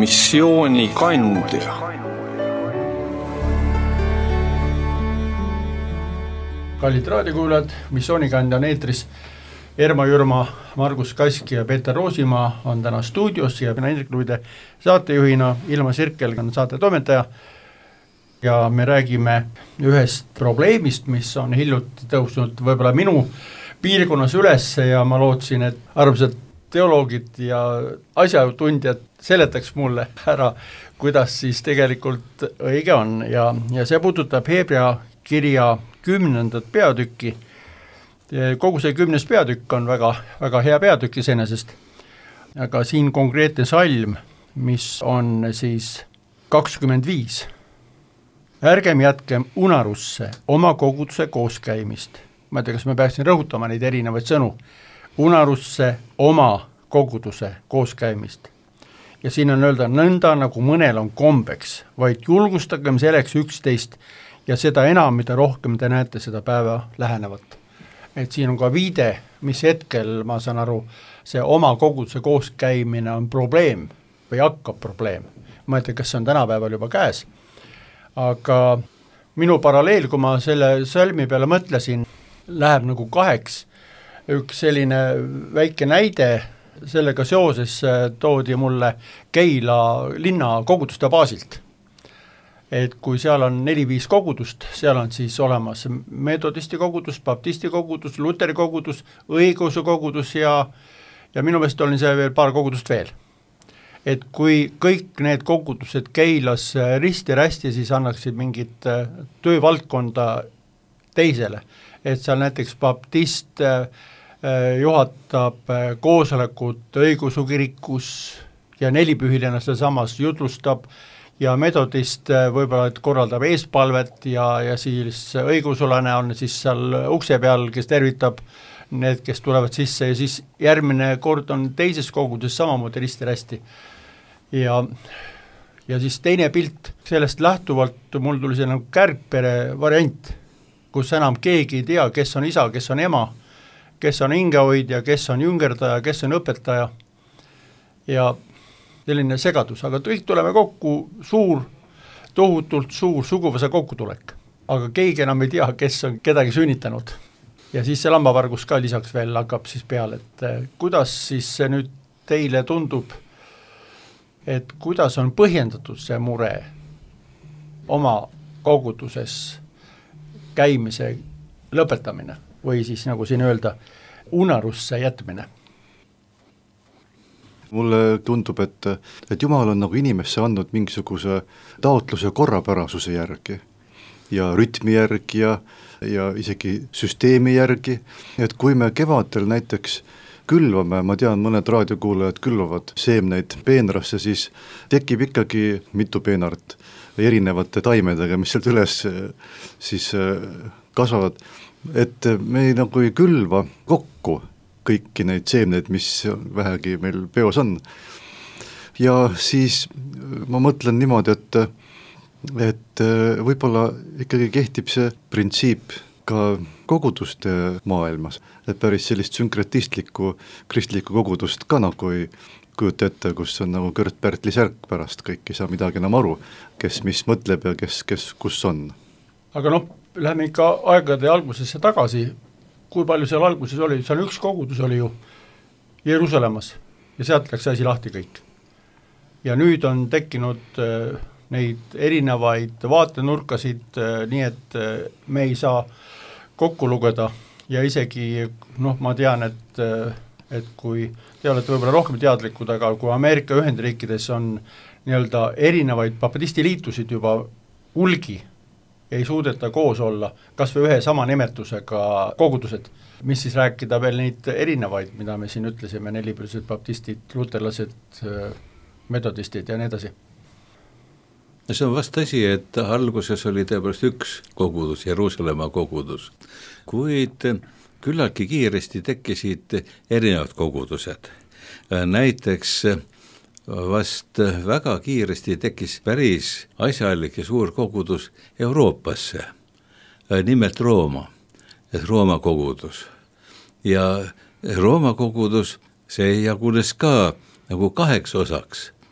missioonikandja. Kallid raadiokuulajad, missioonikandja on eetris. Erma Jürma, Margus Kask ja Peeter Roosimaa on täna stuudios ja Hendrikluide saatejuhina. Ilma Sirkel on saate toimetaja ja me räägime ühest probleemist, mis on hiljuti tõusnud võib-olla minu piirkonnas üles ja ma lootsin, et arvsad teoloogid ja asjatundjad seletaks mulle ära, kuidas siis tegelikult õige on ja see puudutab Hebra kirja 10. peatükki. Kogu see 10. peatükk on väga, väga hea peatükk iseenesest, aga siin konkreetne salm, mis on siis 25. Ärgem jätkem unarusse oma koguduse kooskäimist. Ma ei tea, kas me peaksin rõhutama neid erinevaid sõnu. Unarusse oma koguduse kooskäimist. Ja siin on öelda nõnda, nagu mõnel on kombeks, vaid julgustagem selleks üksteist ja seda enam, mida rohkem te näete seda päeva lähenevat. Et siin on ka viide, mis hetkel, ma saan aru, see oma koguduse kooskäimine on probleem või hakkab probleem. Ma ei tea, kas see on tänapäeval juba käes, aga minu paralleel, kui ma selle salmi peale mõtlesin, läheb nagu kaheks. Üks selline väike näide, sellega seoses toodi mulle Keila linna koguduste baasilt. Et kui seal on 4-5 kogudust, seal on siis olemas metodisti kogudus, baptisti kogudus, luteri kogudus, õigeusu kogudus ja minu meelest oli see veel paar kogudust veel. Et kui kõik need kogudused Keilas risti-rästi, siis annaksid mingit töövaldkonda teisele. Et seal näiteks baptist juhatab koosolekut õigeusu kirikus ja nelipühiline seda samas jutlustab ja metodist võib-olla korraldab eespalvet ja siis õigeusulane on siis seal ukse peal, kes tervitab need, kes tulevad sisse ja siis järgmine kord on teises koguduses samamoodi risti-rästi. Ja siis teine pilt, sellest lähtuvalt mul tuli see nagu kärgpere variant, kus enam keegi ei tea, kes on isa, kes on ema, kes on hingehoidja, kes on jüngerdaja, kes on õpetaja ja selline segadus, aga kõik tuleme kokku tohutult suur suguvõsa kokkutulek, aga keegi enam ei tea, kes on kedagi sünnitanud. Ja siis see lambavargus ka lisaks veel hakkab siis peale, et kuidas siis see nüüd teile tundub, et kuidas on põhjendatud see mure oma koguduses käimise lõpetamine või siis nagu siin öelda, unarusse jätmine. Mulle tundub, et Jumal on nagu inimesse andnud mingisuguse taotluse korrapärasuse järgi ja rütmi järgi ja isegi süsteemi järgi, et kui me kevadel näiteks külvame, ma tean, mõned raadiokuulajad külvavad seemneid peenrasse, siis tekib ikkagi mitu peenart erinevate taimedega, mis sealt üles siis kasvavad, et me nagu ei külva kokku kõiki neid seemneid, mis vähegi meil peos on. Ja siis ma mõtlen niimoodi, et võib-olla ikkagi kehtib see printsiip ka koguduste maailmas, et päris sellist sünkretistlikku kristlikku kogudust ka nagu ei kujuta ette, kus on nagu Kõrt-Pärtli särk pärast, kõik ei saa midagi enam aru, kes mis mõtleb ja kes kus on. Aga lähme ikka aegade algusesse tagasi, kui palju seal alguses oli, seal üks kogudus oli ju Jeruusalemmas ja sealt läks asi lahti kõik. Ja nüüd on tekkinud neid erinevaid vaatenurkasid, nii et me ei saa kokku lugeda ja isegi, ma tean, et kui te olete võib-olla rohkem teadlikud, aga kui Ameerika Ühendriikides on nii-öelda erinevaid baptistiliitusid juba hulgi, ei suudeta koos olla, kas või ühe sama nimetusega kogudused, mis siis rääkida veel neid erinevaid, mida me siin ütlesime, nelipühised baptistid, luterlased, metodistid ja nii edasi. See on vast tõsi, et alguses oli tõepoolest üks kogudus, Jeruusalemma kogudus, kuid küllaltki kiiresti tekkisid erinevad kogudused. Näiteks vast väga kiiresti tekkis päris asjalik ja suur kogudus Euroopasse, nimelt Rooma, et Rooma kogudus. Ja Rooma kogudus, see jagunes ka nagu kaheks osaks.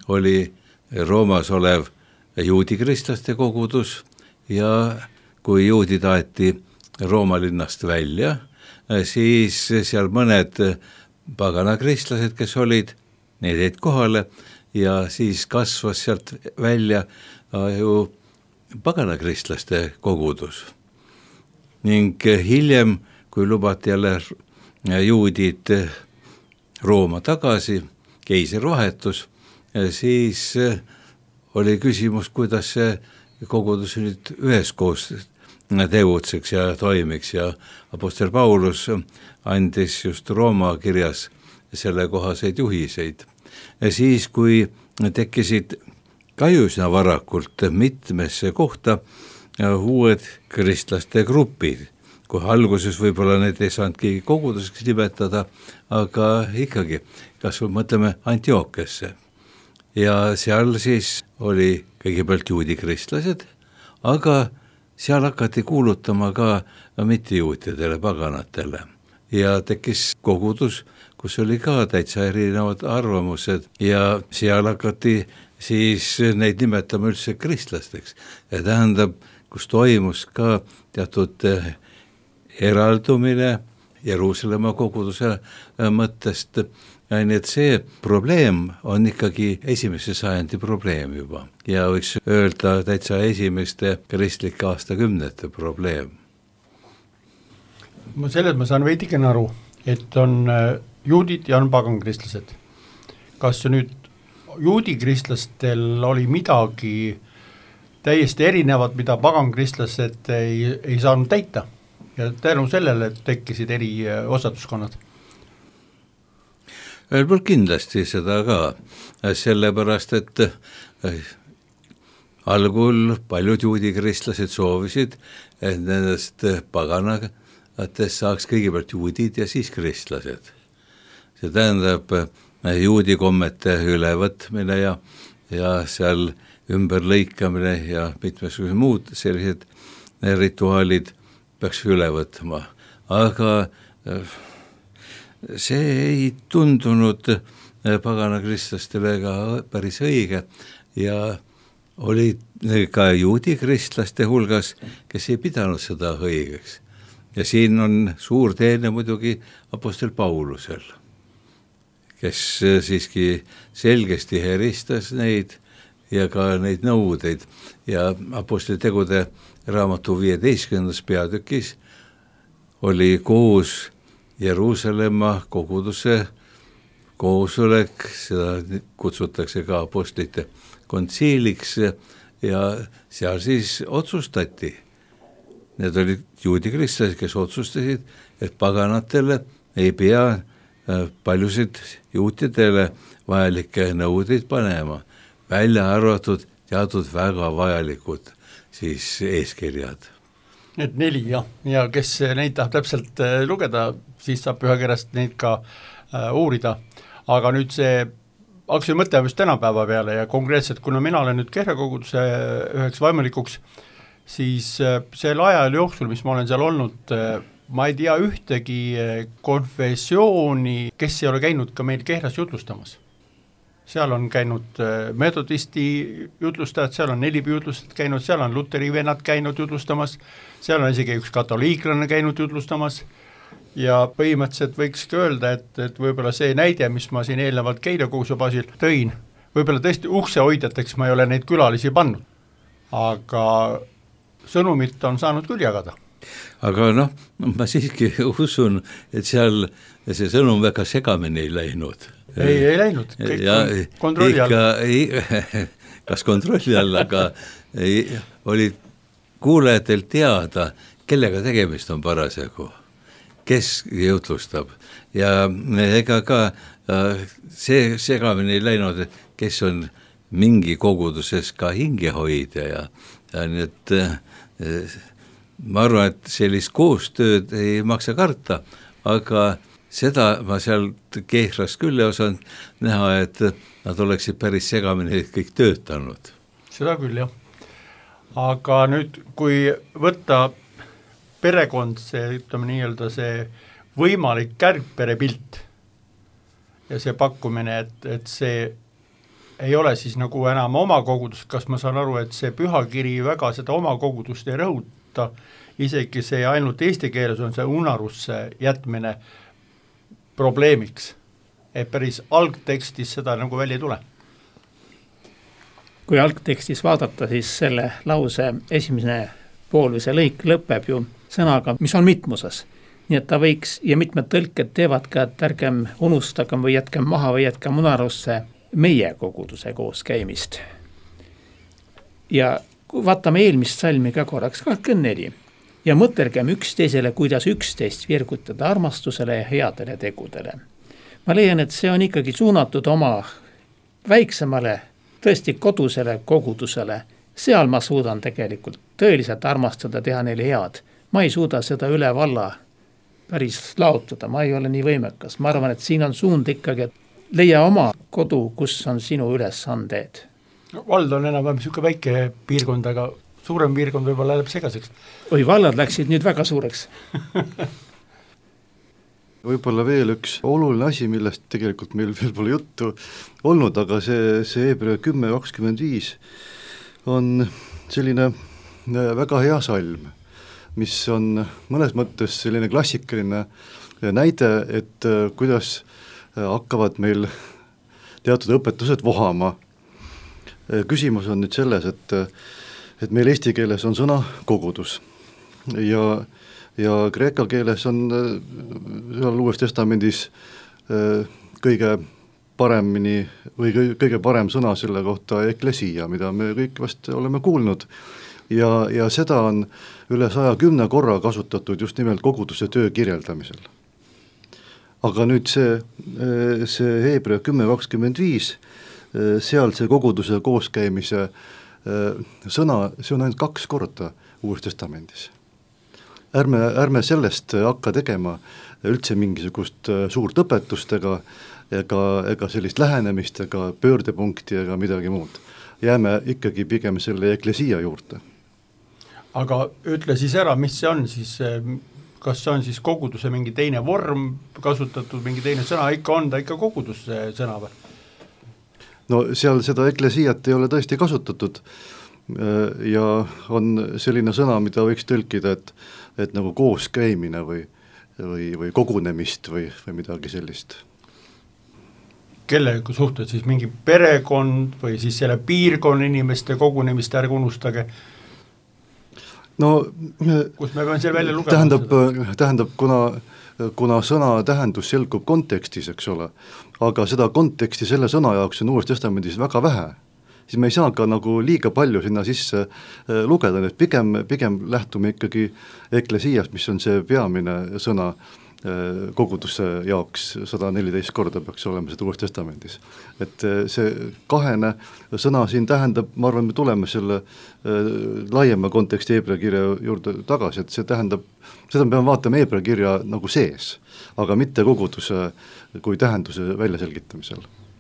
oli Roomas olev juudi kristlaste kogudus ja kui juudid aeti Rooma linnast välja, siis seal mõned paganakristlased, kes olid, need jäid kohale ja siis kasvas sealt välja ju paganakristlaste kogudus. Ning hiljem, kui lubati jälle juudid Rooma tagasi, keiser vahetus, siis oli küsimus, kuidas see kogudus nüüd üheskoos tegutseks ja toimiks ja apostel Paulus andis just Rooma kirjas selle kohaseid juhiseid. Ja siis, kui tekkisid ka üsna varakult mitmesse kohta uued kristlaste grupid, kui alguses võib-olla need ei saanudki koguduseks nimetada, aga ikkagi, kas mõtleme Antiochiasse. Ja seal siis oli kõigepealt juudi kristlased, aga seal hakati kuulutama ka mittejuutidele, paganatele. Ja tekkis kogudus, kus oli ka täitsa erinevad arvamused ja seal hakati siis neid nimetama üldse kristlasteks. Ja tähendab, kus toimus ka teatud eraldumine Jeruusalemma koguduse mõttest. Nii et see probleem on ikkagi esimese sajandi probleem juba ja võiks öelda täitsa esimeste kristlike aastakümnete probleem. Selles ma saan veidikene aru, et on juudid ja on pagankristlased. Kas nüüd juudi kristlastel oli midagi täiesti erinevat, mida pagankristlased ei saanud täita ja tänu sellele tekkisid eri osatuskonnad? Veel kindlasti seda ka, sellepärast, et algul paljud juudi kristlased soovisid, et nendest paganatest saaks kõigepealt juudid ja siis kristlased. See tähendab juudi kommete ülevõtmine ja seal ümberlõikamine ja mitmesugused muud sellised rituaalid peaks üle võtma. Aga see ei tundunud paganakristlastel ega päris õige ja oli ka juudi kristlaste hulgas, kes ei pidanud seda õigeks. Ja siin on suur teene muidugi apostel Paulusel, kes siiski selgesti eristas neid ja ka neid nõudeid ja apostli tegude raamatu 15. peatükis oli koos Jeruusalemma koguduse koosolek, seda kutsutakse ka apostlite kontsiiliks ja seal siis otsustati. Need olid juudi kristlased, kes otsustasid, et paganatele ei pea paljusid juutidele vajalikke nõudeid panema, välja arvatud teatud väga vajalikud siis eeskirjad. Need 4 ja kes neid tahab täpselt lugeda, siis saab ühe kärast neid ka uurida. Aga nüüd see hakkasin mõtlema just tänapäeva peale ja konkreetselt, kuna mina olen nüüd Kehra koguduse üheks vaimulikuks, siis selle ajal jooksul, mis ma olen seal olnud, ma ei tea ühtegi konfessiooni, kes ei ole käinud ka meil Kehras jutlustamas. Seal on käinud metodisti jutlustajad, seal on Nelibi jutlustajad käinud, seal on Luteri vennad käinud jutlustamas, seal on isegi üks katoliiklane käinud jutlustamas ja põhimõtteliselt võikski öelda, et võib-olla see näide, mis ma siin eelnevalt Keila koguduse baasil tõin, võib-olla tõesti uksehoidjateks ma ei ole neid külalisi pannud, aga sõnumit on saanud küll jagada. Aga ma siiski usun, et seal see sõnum väga segamini ei läinud. Ei läinud, kõik on kontrolli all. Kas kontrolli all, aga oli kuulajatel teada, kellega tegemist on parasjagu, kes jutlustab ja ega ka see segamini ei läinud, kes on mingi koguduses ka hingehoidja ja nii et ma arvan, et sellist koostööd ei maksa karta, aga seda ma sealt Kehras küll ei osanud näha, et nad oleksid päris segamini kõik töötanud. Seda küll, jah. Aga nüüd, kui võtta perekond, see, ütleme nii-öelda see võimalik kärgperepilt ja see pakkumine, et see ei ole siis nagu enam oma kogudust, kas ma saan aru, et see pühakiri väga seda oma kogudust ei rõhuta, isegi see ainult eesti keeles on see unarusse jätmine probleemiks, et päris algtekstis seda nagu välja ei tule? Kui algtekstis vaadata, siis selle lause esimene pool või see lõik lõpeb ju sõnaga, mis on mitmuses. Nii et ta võiks, ja mitmed tõlked teevad ka, et ärgem unustagem või jätkem maha või jätkem unarusse meie koguduse koos käimist. Ja vaatame eelmist salmi ka korraks, 24. Ja mõtelgem üksteisele, kuidas üksteist virgutada armastusele ja headele tegudele. Ma leian, et see on ikkagi suunatud oma väiksemale, tõesti kodusele kogudusele. Seal ma suudan tegelikult tõeliselt armastada, teha neile head. Ma ei suuda seda üle valla päris laotada, ma ei ole nii võimekas. Ma arvan, et siin on suund ikkagi, et leia oma kodu, kus on sinu ülesandeed. Vald on enam siuke väike piirkond, aga suurem piirkond võib-olla läheb segaseks. Oi, vallad läksid nüüd väga suureks. Võib-olla veel üks oluline asi, millest tegelikult meil veel pole juttu olnud, aga see Hebra 10.25 on selline väga hea salm, mis on mõnes mõttes selline klassikaline näide, et kuidas hakkavad meil teatud õpetused vohama. Küsimus on nüüd selles, et meil eesti keeles on sõna kogudus ja kreeka keeles on seal Uues Testamendis kõige paremini või kõige parem sõna selle kohta eklesia, mida me kõik vast oleme kuulnud ja seda on üle 110 korra kasutatud just nimelt koguduse töö kirjeldamisel. Aga nüüd see Hebra 10.25, seal see koguduse kooskäimise sõna, see on ainult 2 korda Uues Testamendis. Ärme sellest hakka tegema üldse mingisugust suurt õpetust ega sellist lähenemist ega pöördepunkti ega midagi muud. Jääme ikkagi pigem selle eklesia juurde. Aga ütle siis ära, mis see on siis, kas see on siis koguduse mingi teine vorm kasutatud, mingi teine sõna, ikka on ta ikka koguduse sõna või? No seal seda eklesiat ei ole tõesti kasutatud ja on selline sõna, mida võiks tõlkida, et nagu koos käimine või kogunemist või midagi sellist. Kelle suhted siis mingi perekond või siis selle piirkonna inimeste kogunemist, ärge unustage? No, kus me peame selle välja lugema? Tähendab, kuna sõna tähendus selgub kontekstis, eks ole, aga seda konteksti selle sõna jaoks on Uues Testamendis väga vähe, siis me ei saa ka nagu liiga palju sinna sisse lugeda, et pigem lähtume ikkagi eklesiast, mis on see peamine sõna koguduse jaoks, 114 korda peaks olema seda Uues Testamendis. Et see kahene sõna siin tähendab, ma arvan, me tuleme selle laiema konteksti Hebra kirja juurde tagasi, et see tähendab, seda me peame vaatama Hebra kirja nagu sees, aga mitte koguduse kui tähenduse väljaselgitamisel.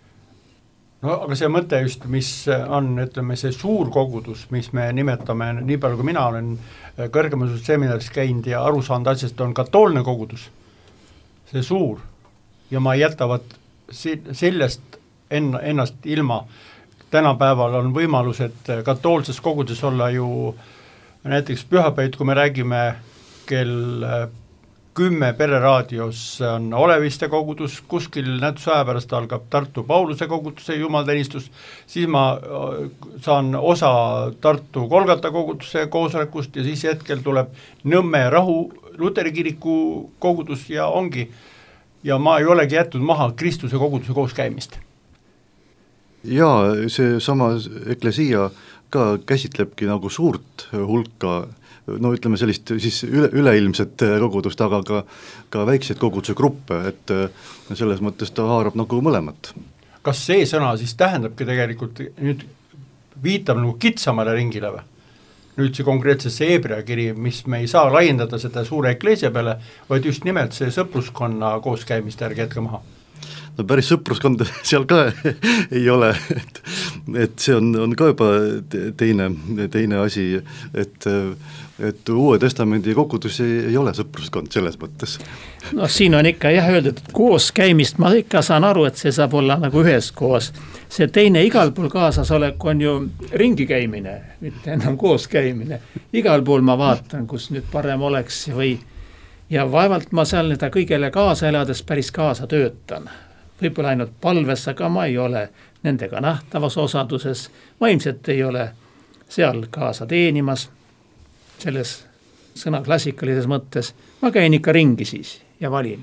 No aga see mõte just, mis on, ütleme, see suur kogudus, mis me nimetame, nii palju kui mina olen kõrgemas seminaris käinud ja aru saanud asjast, on katoolne kogudus, see suur, ja ma jätavad sellest ennast ilma. Tänapäeval on võimalus, et katoolses koguduses olla ju näiteks pühapäevad, kui me räägime kell 10 pereraadios on Oleviste kogudus, kuskil näituse aja pärast algab Tartu Pauluse koguduse jumalteenistus, siis ma saan osa Tartu Kolgata koguduse koosolekust ja siis hetkel tuleb Nõmme Rahu Luteri kiriku kogudus ja ongi, ja ma ei olegi jätnud maha Kristuse koguduse kooskäimist. Jaa, see sama eklesia ka käsitlebki nagu suurt hulka, no ütleme sellist siis üleilmset kogudust, aga ka väikseid koguduse gruppe, et selles mõttes ta haarab nagu mõlemat. Kas see sõna siis tähendabki tegelikult, nüüd viitab nagu kitsamale ringile või? Nüüd see konkreetsesse Hebra kiri, mis me ei saa laiendada seda suure eklesia peale, vaid just nimelt see sõpruskonna kooskäimist ärge jätke maha. No päris sõpruskonda seal ka ei ole, et see on ka juba teine asi, et Uue Testamendi kogudus ei ole sõpruskond selles mõttes. No siin on ikka jah öeldud, et koos käimist ma ikka saan aru, et see saab olla nagu ühes koos. See teine igal pool kaasasolek on ju ringi käimine, mitte enam koos käimine. Igal pool ma vaatan, kus nüüd parem oleks ja vaevalt ma seal seda kõigele kaasa elades päris kaasa töötan. Võib-olla ainult palves, aga ma ei ole nendega nähtavas osaduses. Ma ilmselt ei ole seal kaasa teenimas selles sõna klassikalises mõttes. Ma käin ikka ringi siis ja valin.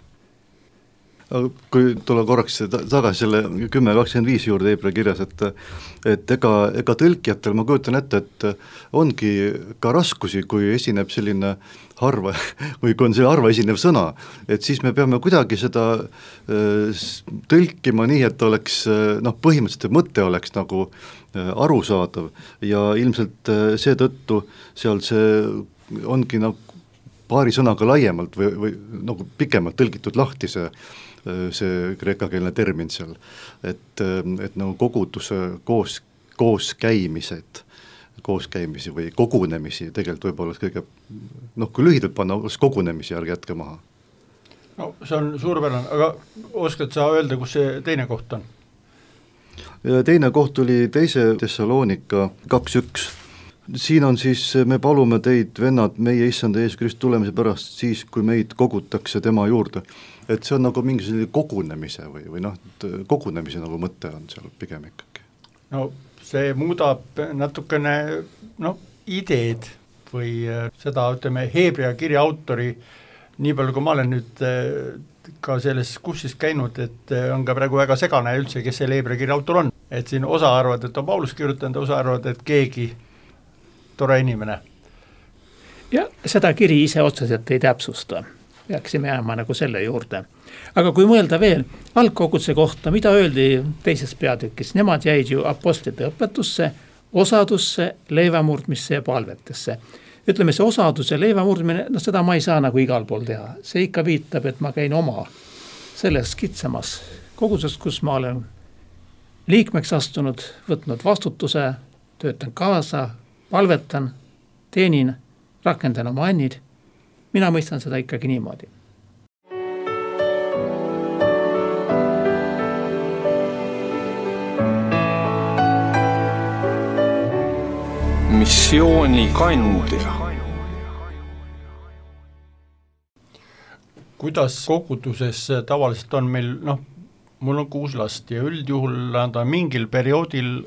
Kui tulla korraks tagasi selle 10.25 juurde Hebra kirjas, et ega tõlkijatel ma kujutan ette, et ongi ka raskusi, kui esineb selline harva, või kui on see harva esinev sõna, et siis me peame kuidagi seda tõlkima nii, et oleks, põhimõtteliselt mõte oleks nagu arusaadav ja ilmselt seetõttu seal see ongi nagu paari sõnaga laiemalt või nagu pikemalt tõlgitud lahti see kreekakeelne termin seal, et nagu koguduse kooskäimisi või kogunemisi tegelikult võib-olla kõige, kui lühidalt panna, kogunemisi ärge jätke maha. No see on suurepärane, aga oskad sa öelda, kus see teine koht on? Teine koht oli 2. Thessalonika 2.1. Siin on siis, me palume teid, vennad, meie issanda Jeesus Kristus tulemise pärast siis, kui meid kogutakse tema juurde. Et see on nagu mingi selline kogunemise või kogunemise nagu mõte on seal pigem ikkagi. No see muudab natukene ideed või seda, ütleme, Hebra kirja autori, nii palju kui ma olen nüüd ka selles kursis käinud, et on ka praegu väga segane üldse, kes see Hebra kirja autor on. Et siin osa arvad, et on Paulus kirjutanud, osa arvad, et keegi tore inimene. Ja seda kiri ise otseselt ei täpsusta. Peaksime jääma nagu selle juurde. Aga kui mõelda veel algkoguduse kohta, mida öeldi teises peatükis, nemad jäid ju apostlite õpetusse, osadusse, leivamurdmisse ja palvetesse. Ütleme, see osadus ja leivamurdmine, seda ma ei saa nagu igal pool teha. See ikka viitab, et ma käin oma selles kitsamas kogudusest, kus ma olen liikmeks astunud, võtnud vastutuse, töötan kaasa, palvetan, teenin, rakendan oma annid. Mina mõistan seda ikkagi niimoodi. Missioonikandja. Kuidas koguduses tavaliselt on meil, mul on 6 last ja üldjuhul nad on mingil perioodil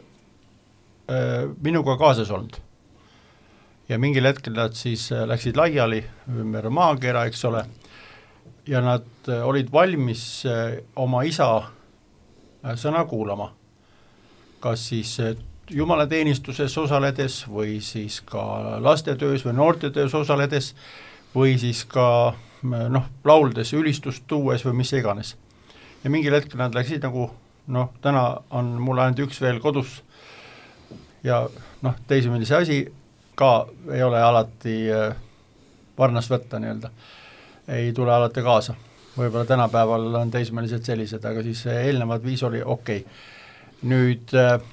minuga kaasas olnud. Ja mingil hetkel nad siis läksid laiali ümber maakera, eks ole, ja nad olid valmis oma isa sõna kuulama. Kas siis jumalateenistuses osaledes või siis ka lastetöös või noortetöös osaledes või siis ka lauldes, ülistust tuues või mis iganes. Ja mingil hetkel nad läksid nagu, täna on mul ainult üks veel kodus ja teismelise asi ka ei ole alati varnas võtta nii-öelda, ei tule alati kaasa. Võib-olla tänapäeval on teismelised sellised, aga siis eelnevad 5 oli okei. Nüüd,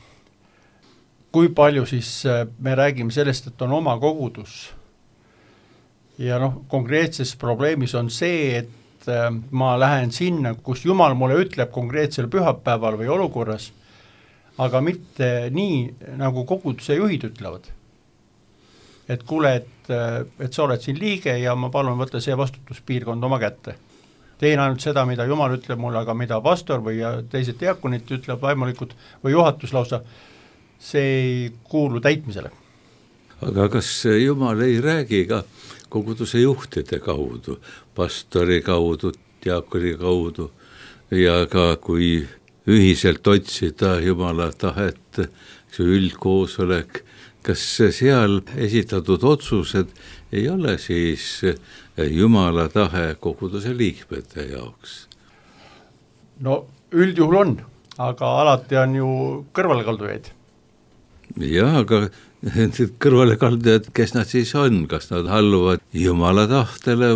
kui palju siis me räägime sellest, et on oma kogudus ja konkreetses probleemis on see, et ma lähen sinna, kus Jumal mulle ütleb konkreetsel pühapäeval või olukorras, aga mitte nii, nagu koguduse juhid ütlevad. Et kuule, et sa oled siin liige ja ma palun võtta see vastutuspiirkond oma kätte. Teen ainult seda, mida Jumal ütleb mulle, aga mida pastor või teised diakonid ütleb vaimulikud või juhatus lausa, see ei kuulu täitmisele. Aga kas Jumal ei räägi ka koguduse juhtide kaudu, pastori kaudu, diakoni kaudu ja ka kui ühiselt otsida Jumala tahet, üldkoosolek, kas seal esitatud otsused ei ole siis Jumala tahe koguduse liikmete jaoks? No üldjuhul on, aga alati on ju kõrvalekaldujaid. Jah, aga kõrvalekaldujad, kes nad siis on? Kas nad alluvad Jumala tahtele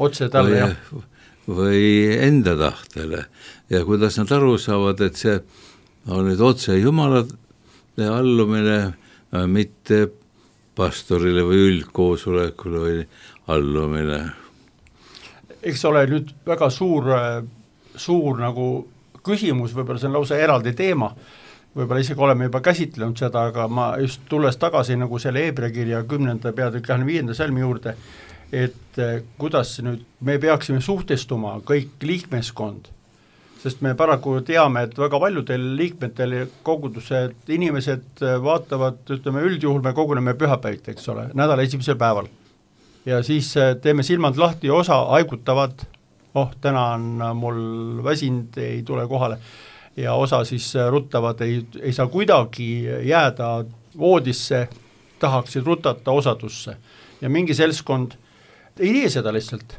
või enda tahtele? Ja kuidas nad aru saavad, et see on nüüd otse Jumala allumine, mitte pastorile või üldkoosolekule või allumine. Eks ole nüüd väga suur nagu küsimus, võib-olla see on lausa eraldi teema, võib-olla isegi oleme juba käsitlenud seda, aga ma just tulles tagasi nagu selle Hebra kirja 10. peatükk 5. salmi juurde, et kuidas nüüd me peaksime suhtestuma kõik liikmeskond, sest me paraku teame, et väga paljudel liikmetel kogudused, inimesed vaatavad, ütleme üldjuhul me koguneme pühapäeviti, eks ole, nädala esimesel päeval. Ja siis teeme silmad lahti, osa haigutavad, täna on mul väsinud, ei tule kohale, ja osa siis ruttavad, ei saa kuidagi jääda voodisse, tahaksid rutata osadusse. Ja mingi seltskond ei tee seda lihtsalt.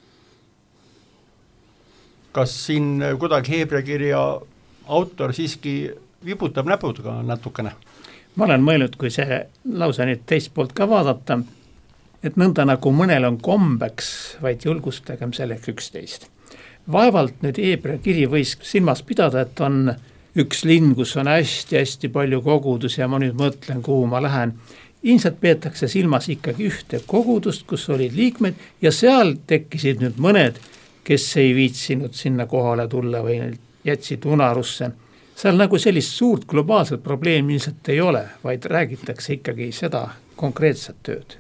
Kas siin kuidagi Hebra kirja autor siiski vibutab näpudega natukene? Ma olen mõelnud, kui see lause nüüd teist poolt ka vaadata, et nõnda nagu mõnel on kombeks, vaid julgustagem selleks 11. Vaevalt nüüd Hebra kiri võis silmas pidada, et on üks linn, kus on hästi palju kogudus ja ma nüüd mõtlen, kuhu ma lähen. Ilmselt peetakse silmas ikkagi ühte kogudust, kus olid liikmed ja seal tekkisid nüüd mõned, kes ei viitsinud sinna kohale tulla või jätsid unarusse. Seal nagu sellist suurt globaalset probleemi ilmselt ei ole, vaid räägitakse ikkagi seda konkreetset tööd.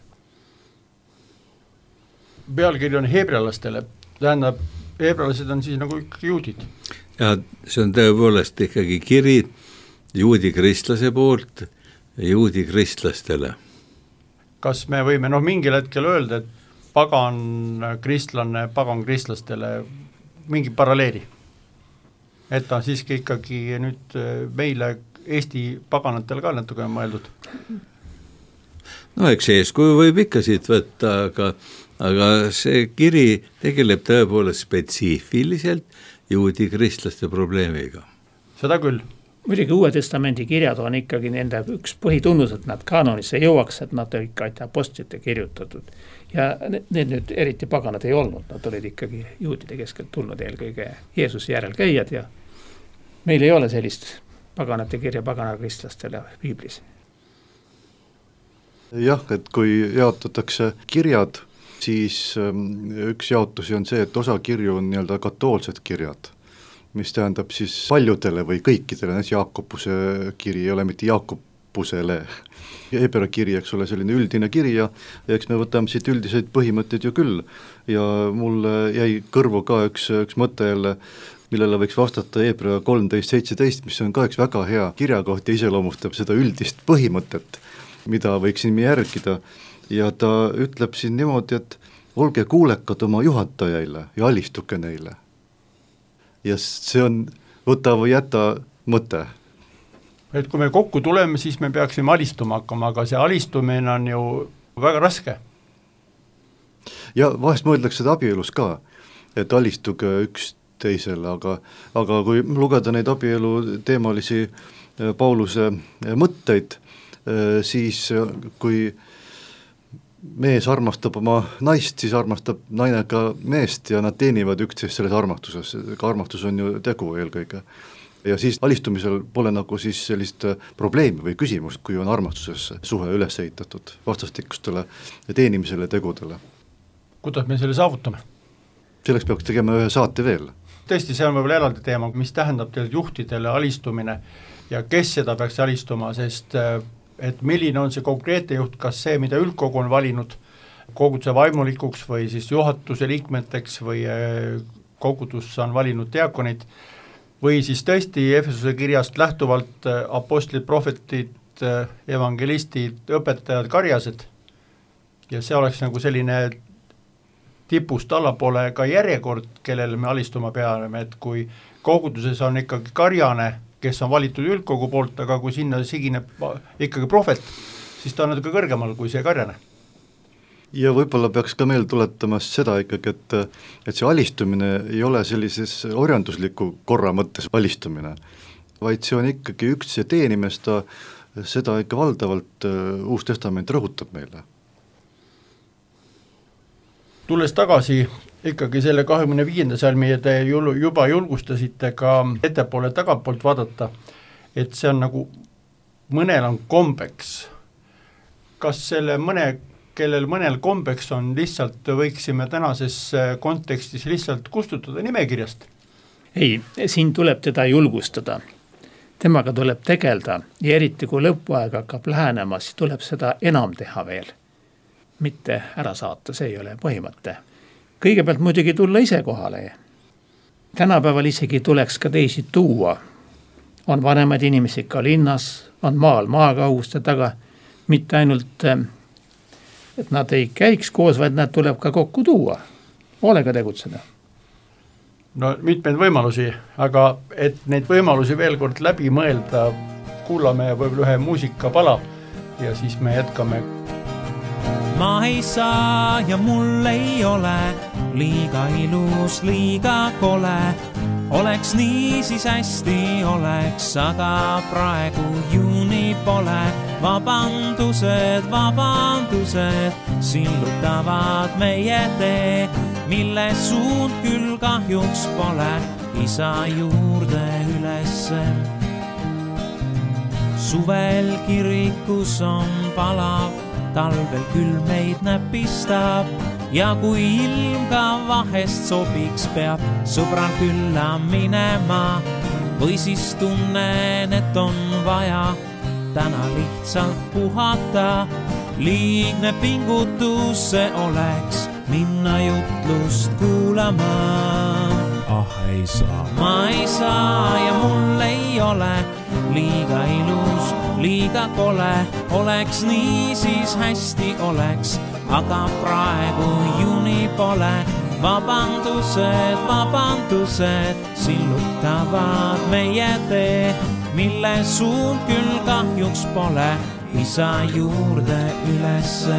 Pealkiri on hebralastele, tähendab, hebralased on siis nagu ikkagi juudid. Ja see on tõepoolest ikkagi kiri juudi kristlase poolt juudi kristlastele. Kas me võime mingil hetkel öelda, et pagan kristlastele mingi paralleeli? Et ta siiski ikkagi nüüd meile Eesti paganatele ka natuke mõeldud? No eks eeskuju võib ikka siit võtta, aga see kiri tegeleb tõepoolest spetsiifiliselt juudi kristlaste probleemiga. Seda küll. Muidugi Uue Testamendi kirjad on ikkagi nende üks põhitunnus, et nad kaanonisse jõuaks, et nad ikka apostlite kirjutatud. Ja need nüüd eriti paganad ei olnud, nad olid ikkagi juudide keskelt tulnud eelkõige Jeesuse järel käijad ja meil ei ole sellist paganate kirja paganakristlastele piiblis. Jah, et kui jaotatakse kirjad, siis üks jaotusi on see, et osa kirju on nii-öelda katoolsed kirjad, mis tähendab siis paljudele või kõikidele, näiteks Jaakobuse kiri ei ole mitte Jaakobusele. Hebra kiri, eks ole, selline üldine kiri ja eks me võtame siit üldiseid põhimõtteid ju küll. Ja mulle jäi kõrvu ka üks mõte jälle, millele võiks vastata Hebra 13.17, mis on ka üks väga hea kirjakoht ja iseloomustab seda üldist põhimõtet, mida võiksime järgida. Ja ta ütleb siin niimoodi, et olge kuulekad oma juhatajaile ja alistuke neile. Ja see on võta või jäta mõte. Et kui me kokku tuleme, siis me peaksime alistuma hakkama, aga see alistumine on ju väga raske. Ja vahest mõeldakse seda abielus ka, et alistuge üks teisele, aga kui lugeda neid abielu teemalisi Pauluse mõtteid, siis kui mees armastab oma naist, siis armastab naine ka meest ja nad teenivad üksteist selles armastuses, ka armastus on ju tegu eelkõige. Ja siis alistumisel pole nagu siis sellist probleemi või küsimust, kui on armastuses suhe üles ehitatud vastastikustele teenimisele tegudele. Kuidas me selle saavutame? Selleks peaks tegema ühe saate veel. Tõesti, see on võib-olla eraldi teema, mis tähendab juhtidele alistumine ja kes seda peaks alistuma, sest et milline on see konkreetne juht, kas see, mida üldkogu on valinud koguduse vaimulikuks või siis juhatuse liikmeteks või kogudus on valinud diakonid või siis tõesti Efesuse kirjast lähtuvalt apostlid, prohvetid, evangelistid, õpetajad, karjased ja see oleks nagu selline tipust allapoole ka järjekord, kellele me alistuma peame, et kui koguduses on ikkagi karjane, kes on valitud üldkogu poolt, aga kui sinna sigineb ikkagi prohvet, siis ta on natuke kõrgemal kui see karjane. Ja võib-olla peaks ka meil tuletamas seda ikkagi, et see alistumine ei ole sellises orjandusliku korra mõttes alistumine, vaid see on ikkagi üksteise teenimist, seda ikka valdavalt Uus Testament rõhutab meile. Tulles tagasi ikkagi selle 25. salmi ja te juba julgustasite ka ettepoole tagapoolt vaadata, et see on nagu mõnel on kombeks. Kas selle kellel mõnel kombeks on, lihtsalt võiksime tänases kontekstis lihtsalt kustutada nimekirjast? Ei, siin tuleb teda julgustada. Temaga tuleb tegelda ja eriti kui lõpuaeg hakkab lähenema, siis tuleb seda enam teha veel. Mitte ära saata, see ei ole põhimõte. Kõigepealt muidugi tulla ise kohale. Tänapäeval isegi tuleks ka teisi tuua. On vanemad inimesi ka linnas, on maal maakauguste taga, mitte ainult, et nad ei käiks koos, vaid nad tuleb ka kokku tuua, hoolega tegutseda. No mitmeid võimalusi, aga et neid võimalusi veel kord läbi mõelda, kuulame võib-olla ühe muusikapala ja siis me jätkame. Ma ei saa ja mul ei ole liiga ilus, liiga kole. Oleks nii, siis hästi oleks, aga praegu juuni pole. Vabandused sillutavad meie tee, mille suund küll kahjuks pole isa juurde ülesse. Suvel kirikus on palav, talvel küll meid näpistab ja kui ilm ka vahest sobiks, peab sõbral külla minema või siis tunnen, et on vaja täna lihtsalt puhata. Liigne pingutus see oleks minna jutlust kuulama. Ei saa. Ma ei saa ja mul ei ole liiga ilus, liiga kole. Oleks nii, siis hästi oleks, aga praegu juuni pole. Vabandused sillutavad meie tee, mille suund küll kahjuks pole isa juurde ülesse.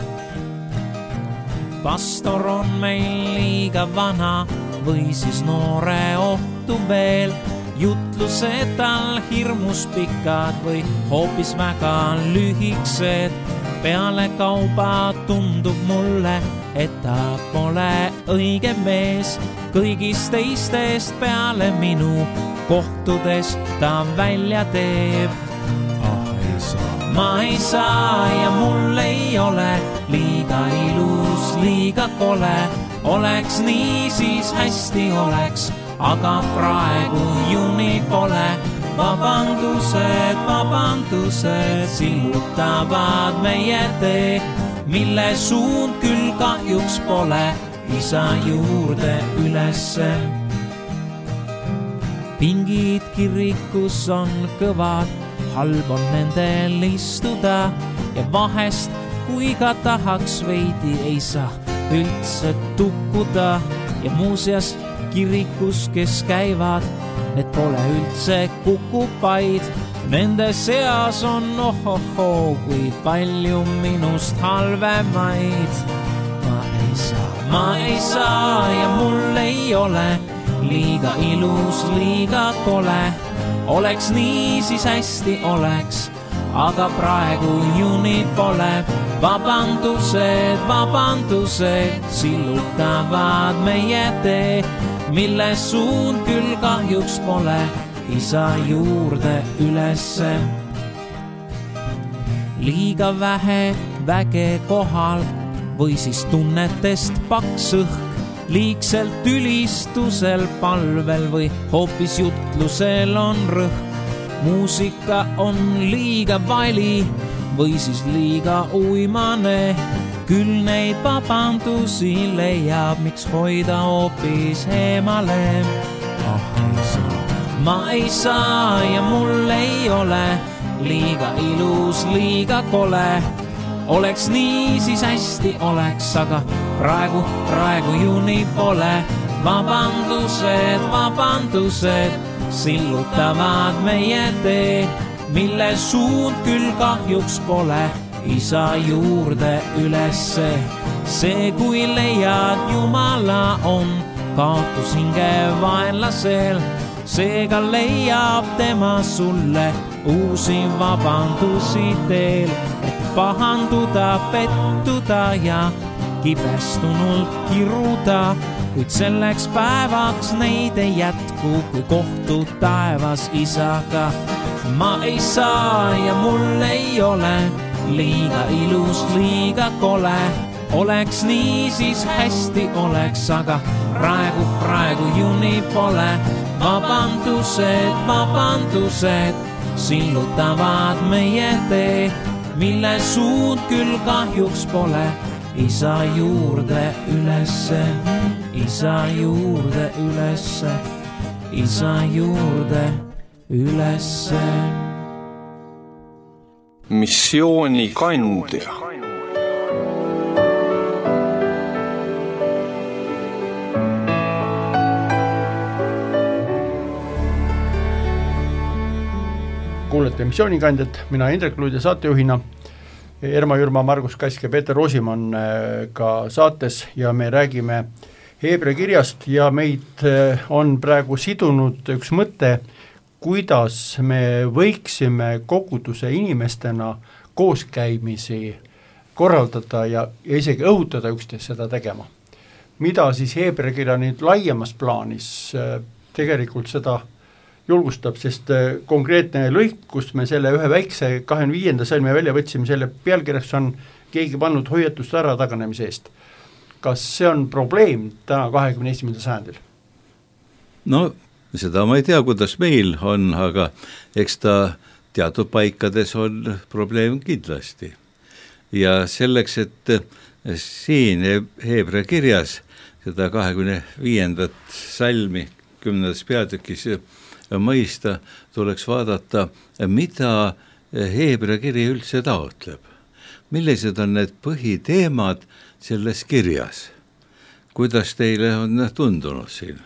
Pastor on meil liiga vana või siis noore ohtu veel. Jutlused tal hirmus pikad või hoopis väga lühiksed. Peale kauba tundub mulle, et ta pole õige mees. Kõigist teistest peale minu kohtudes ta välja teeb. Ma ei saa ja mul ei ole liiga ilus, liiga kole. Oleks nii, siis hästi oleks, aga praegu juuni pole. Vabandused sillutavad meie tee, mille suund küll kahjuks pole isa juurde ülesse. Pingid kirikus on kõvad, halb on nendel istuda ja vahest, kui ka tahaks veidi, ei saa üldse tukkuda. Ja muuseas kirikus, kes käivad, need pole üldse kukupaid. Nende seas on kui palju minust halvemaid. Ma ei saa ja mul ei ole liiga ilus, liiga kole. Oleks nii, siis hästi oleks, aga praegu juuni pole. Vabandused sillutavad meie tee, mille suund küll kahjuks pole isa juurde ülesse. Liiga vähe väge kohal või siis tunnetest paks õhk. Liigselt ülistusel palvel või hoopis jutlusel on rõhk. Muusika on liiga vali või siis liiga uimane. Küll neid vabandusi leiab, miks hoida hoopis eemale. Ma ei saa ja mul ei ole liiga ilus, liiga kole. Oleks nii, siis hästi oleks, aga praegu juuni pole. Vabandused sillutavad meie tee, mille suund küll kahjuks pole isa juurde ülesse. See, kui leiad Jumala, on kaotus hinge vaenlasel. Seega leiab tema sulle uusi vabandusi teel, et pahanduda, pettuda ja kibestunult kiruda. Kuid selleks päevaks neid ei jätku, kui kohtud taevas isaga. ma ei saa ja mul ei ole liiga ilus, liiga kole. Oleks nii, siis hästi oleks, aga praegu ju nii pole. Vabandused sillutavad meie tee, mille suud küll kahjuks pole. Isa juurde ülesse, isa juurde ülesse, isa juurde ülesse. Missioonikandja. Kuulete Missioonikandjat, mina Indrek Luide saatejuhina, Erma Jürma, Margus Kask ja Peeter Roosimaa on ka saates ja me räägime Heebrea kirjast ja meid on praegu sidunud üks mõte, kuidas me võiksime koguduse inimestena kooskäimisi korraldada ja isegi õhutada üksteist seda tegema. Mida siis Heebrea kirja nüüd laiemas plaanis tegelikult seda julgustab, sest konkreetne lõik, kus me selle ühe väikse 25. salmi välja võtsime, selle pealkirjaks on keegi pannud hoiatust ära taganemise eest. Kas see on probleem täna 21. sajandil? No seda ma ei tea, kuidas meil on, aga eks ta teatud paikades on probleem kindlasti. Ja selleks, et siin Heebrea kirjas seda 25. salmi 10. peatükis mõista, tuleks vaadata, mida Heebrea kiri üldse taotleb. Millised on need põhiteemad selles kirjas? Kuidas teile on tundunud siin?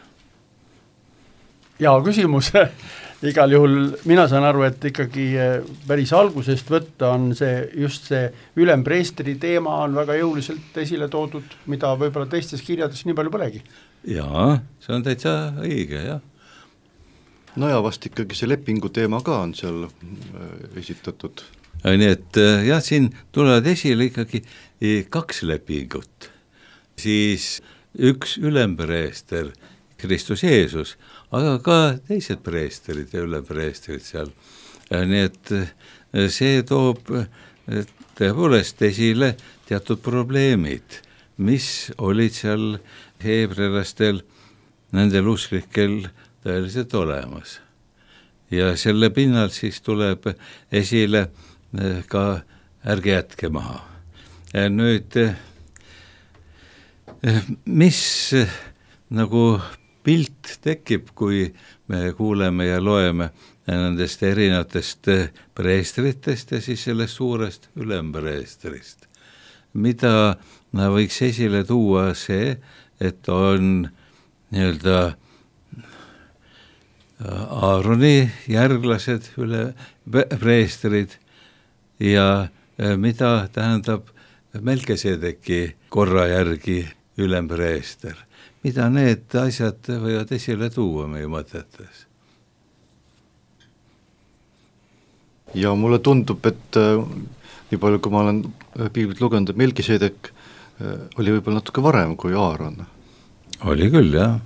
Jaa, küsimus. Igal juhul mina saan aru, et ikkagi päris algusest võtta on just see ülempreestri teema on väga jõuliselt esile toodud, mida võib-olla teistes kirjades nii palju polegi. Jaa, see on täitsa õige, jah. No ja vast ikkagi see lepingu teema ka on seal esitatud. Nii et jah, siin tulevad esile ikkagi 2 lepingut. Siis üks ülempreester, Kristus Jeesus, aga ka teised preesterid ja ülempreesterid seal. Nii et see toob tõepoolest esile teatud probleemid, mis olid seal heebrelastel, nendel usklikel tõeliselt olemas. Ja selle pinnal siis tuleb esile ka ärge jätke maha. Nüüd, mis nagu pilt tekib, kui me kuuleme ja loeme nendest erinevatest preestritest ja siis sellest suurest ülempreestrist. Mida võiks esile tuua see, et on nii-öelda Aaroni järglased ülepreestrid ja mida tähendab Melkisedeki korra järgi ülempreester. Mida need asjad võivad esile tuua meie mõtetes? Ja mulle tundub, et nii palju, kui ma olen piiblit lugenud, Melkisedek oli võib-olla natuke varem kui Aaron. Oli küll, jah.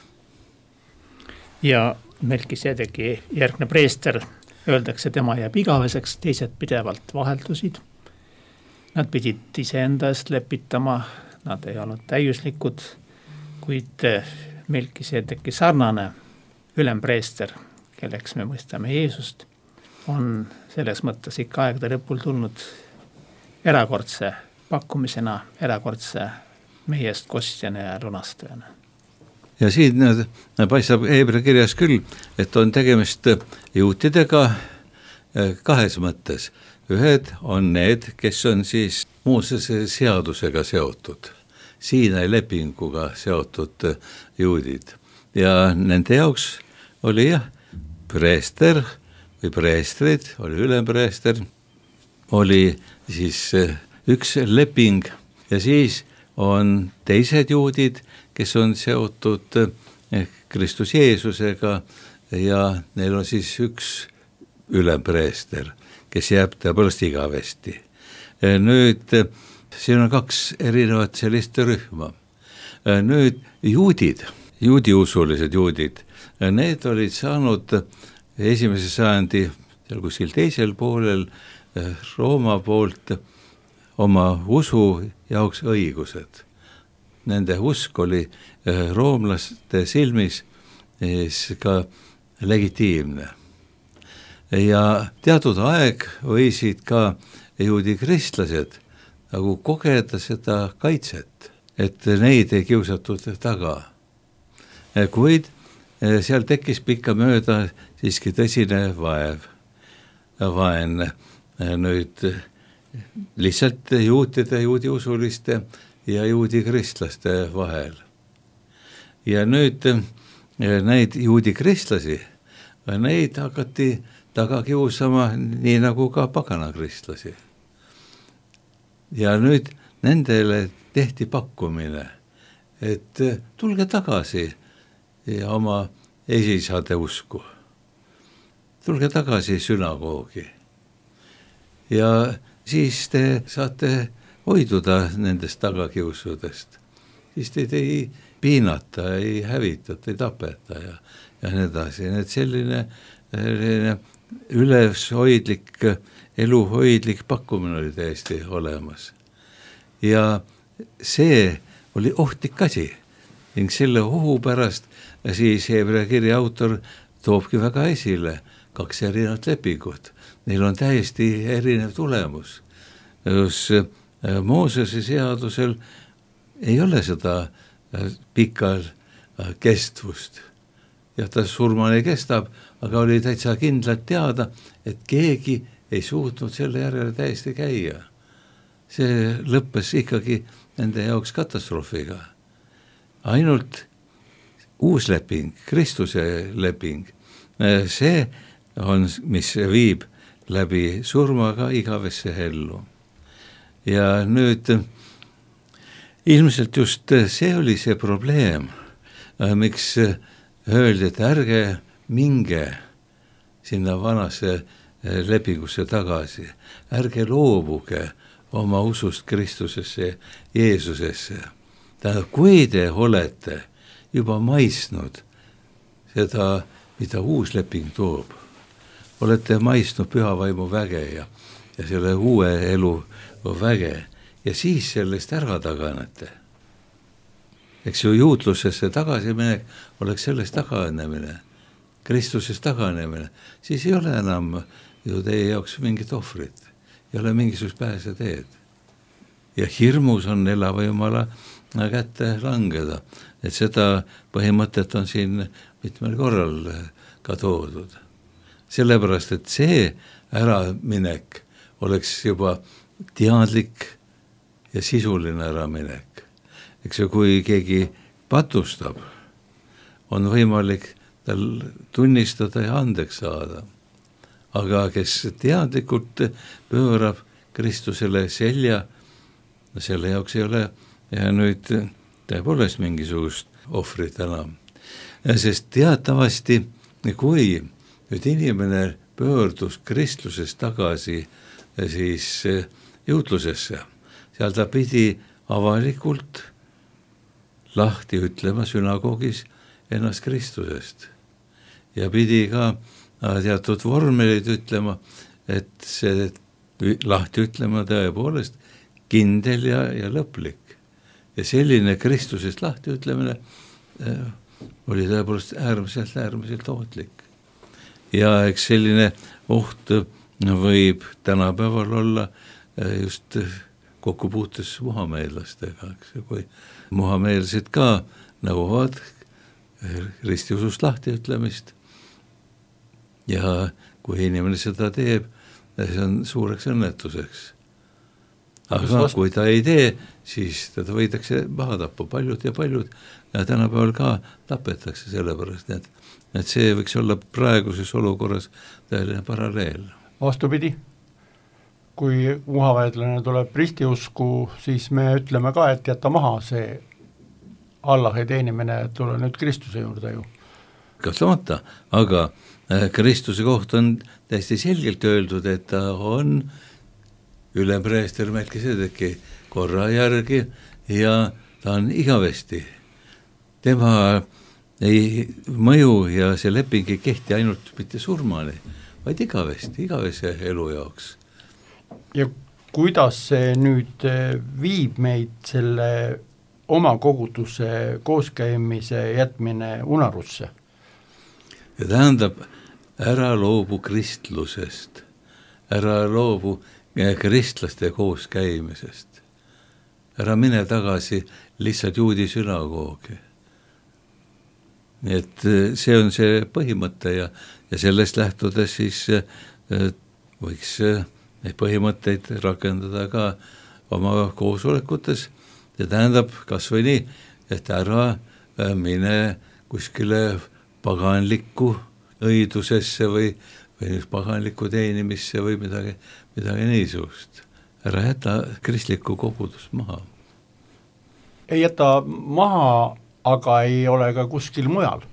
Ja Melkisedeki järgne preester, öeldakse, tema jääb igaveseks, teised pidevalt vaheldusid. Nad pidid iseenda eest lepitama, nad ei olnud täiuslikud, kuid Melkisedeki sarnane ülempreester, kelleks me mõistame Jeesust, on selles mõttes ikka aegade lõpul tulnud erakordse pakkumisena, erakordse meie eest kostjana ja lunastajana. Ja siin paistab Heebrea kirjas küll, et on tegemist juutidega 2 mõttes. Ühed on need, kes on siis Moosese seadusega seotud, Siinai lepinguga seotud juudid. Ja nende jaoks oli preester või preestrid, oli ülempreester, oli siis üks leping ja siis on teised juudid, kes on seotud Kristus Jeesusega ja neil on siis üks ülempreester, kes jääb tõepoolest igavesti. Nüüd siin on 2 erinevat sellist rühma. Nüüd juudid, juudiusulised juudid, need olid saanud 1. sajandi seal kuskil teisel poolel Rooma poolt oma usu jaoks õigused. Nende usk oli roomlaste silmis ka legitiimne. Ja teatud aeg võisid ka juudi kristlased nagu kogeda seda kaitset, et neid ei kiusatud taga. Kuid seal tekkis pikka mööda siiski tõsine vaen nüüd lihtsalt juutide, juudi usuliste ja juudi kristlaste vahel. Ja nüüd neid juudi kristlasi, neid hakati taga kiusama nii nagu ka pagana kristlasi. Ja nüüd nendele tehti pakkumine, et tulge tagasi ja oma esisade usku. Tulge tagasi sünagoogi. Ja siis te saate hoiduda nendest tagakiusudest. Siis teid ei piinata, ei hävitata, ei tapeta ja nii edasi. Need selline üleshoidlik, eluhoidlik pakkumine oli täiesti olemas. Ja see oli ohtlik asi. Ning selle ohu pärast siis Hebrea kirja autor toobki väga esile 2 erinevat lepingut. Neil on täiesti erinev tulemus. Moosese seadusel ei ole seda pikal kestvust. Ja ta surmani kestab, aga oli täitsa kindlalt teada, et keegi ei suutnud selle järele täiesti käia. See lõppes ikkagi nende jaoks katastroofiga. Ainult uus leping, Kristuse leping, see on, mis viib läbi surmaga igavesse ellu. Ja nüüd ilmselt just see oli see probleem, miks öeldi, et ärge minge sinna vanasse lepingusse tagasi, ärge loobuge oma usust Kristusesse, Jeesusesse. Tähendab, kui te olete juba maisnud seda, mida uus leping toob, olete maisnud püha vaimu väge ja selle uue elu väge ja siis sellest ära taganete. Eks ju juutlusesse tagasiminek oleks sellest taganemine, Kristusest taganemine, siis ei ole enam ju teie jaoks mingit ohvrit, ei ole mingisugust pääseteed. Ja hirmus on elava Jumala kätte langeda, et seda põhimõtet on siin mitmel korral ka toodud. Sellepärast, et see äraminek oleks juba teadlik ja sisuline äraminek. Eks ju, kui keegi patustab, on võimalik tal tunnistada ja andeks saada. Aga kes teadlikult pöörab Kristusele selja, selle jaoks ei ole ja nüüd tõepoolest mingisugust ohvrit enam. Sest teatavasti, kui nüüd inimene pöördus Kristlusest tagasi siis juutlusesse, seal ta pidi avalikult lahti ütlema sünagoogis ennast Kristusest. Ja pidi ka teatud vormelid ütlema, et see lahti ütlema tõepoolest kindel ja lõplik. Ja selline Kristusest lahti ütlemine oli tõepoolest äärmiselt ohtlik. Ja eks selline oht võib tänapäeval olla just kokkupuutes muhameedlastega, kui muhameelsed ka nõuavad ristiusust lahti ütlemist ja kui inimene seda teeb, see on suureks õnnetuseks. Aga kui ta ei tee, siis teda võidakse maha tappa paljud ja tänapäeval ka tapetakse sellepärast, et see võiks olla praeguses olukorras tõeline paralleel. Vastupidi, kui muhameedlane tuleb ristiusku, siis me ütleme ka, et jätta maha see Allahi teenimine, et tule nüüd Kristuse juurde ju. Kahtlemata, aga Kristuse kohta on täiesti selgelt öeldud, et ta on ülempreester Melkisedeki korra järgi ja ta on igavesti. Tema ei mõju ja see leping ei kehti ainult mitte surmani, vaid igavese elu jaoks. Ja kuidas see nüüd viib meid selle oma koguduse kooskäimise jätmine unarusse? Ja tähendab, ära loobu kristlusest, ära loobu kristlaste koos käimisest, ära mine tagasi lihtsalt juudi sünagoogi. Nii et see on see põhimõte ja sellest lähtudes siis võiks neid põhimõtteid rakendada ka oma koosolekutes. Ja tähendab kas või nii, et ära mine kuskile paganlikku õidusesse või paganlikku teenimisse või midagi niisugust. Ära jäta kristlikku kogudust maha. Ei jäta maha, aga ei ole ka kuskil mujal.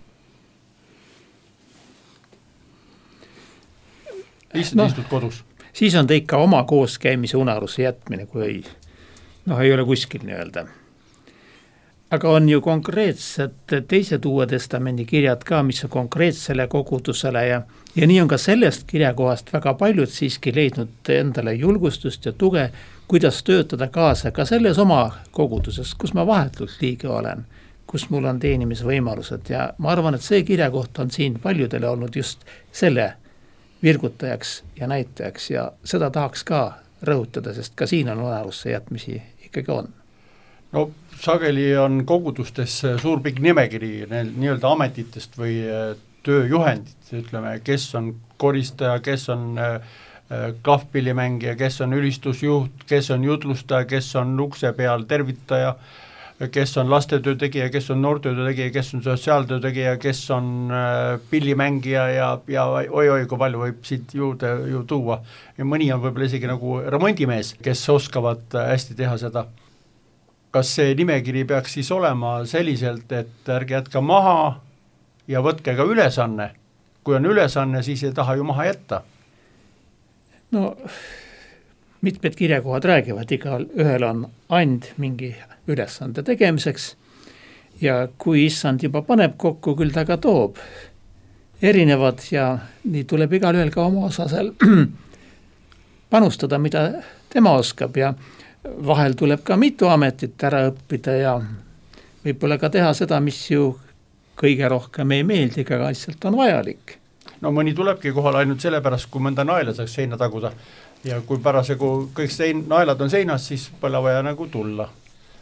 Istud kodus. Siis on ta ikka oma kooskäimise unarusse jätmine, kui ei ole kuskil nii-öelda. Aga on ju konkreetsed teised Uue Testamendi kirjad ka, mis on konkreetsele kogudusele ja nii on ka sellest kirjakohast väga paljud siiski leidnud endale julgustust ja tuge, kuidas töötada kaasa ka selles oma koguduses, kus ma vahetult liige olen, kus mul on teenimisvõimalused ja ma arvan, et see kirjakoht on siin paljudele olnud just selle virgutajaks ja näitajaks ja seda tahaks ka rõhutada, sest ka siin on unarusse jätmisi ikkagi on. No sageli on kogudustes suur pikk nimekiri nii-öelda ametitest või tööjuhendid, ütleme, kes on koristaja, kes on klahvpillimängija, kes on ülistusjuht, kes on jutlustaja, kes on ukse peal tervitaja, kes on lastetöö tegija, kes on noortöö tegija, kes on sotsiaaltöö tegija, kes on pillimängija ja oi, kui palju võib siit juurde ju tuua. Ja mõni on võib-olla isegi nagu remondimees, kes oskavad hästi teha seda. Kas see nimekiri peaks siis olema selliselt, et ärge jätka maha ja võtke ka ülesanne? Kui on ülesanne, siis ei taha ju maha jätta. No, mitmed kirjakohad räägivad, igal ühel on and mingi ülesande tegemiseks ja kui issand juba paneb kokku, küll ta ka toob erinevad ja nii tuleb igal ühel ka oma osa seal panustada, mida tema oskab ja vahel tuleb ka mitu ametit ära õppida ja võib-olla ka teha seda, mis ju kõige rohkem ei meeldi, aga lihtsalt on vajalik. No mõni tulebki kohal ainult sellepärast, kui mõnda naela saaks seina taguda ja kui parasjagu kõik naelad on seinas, siis pole vaja nagu tulla.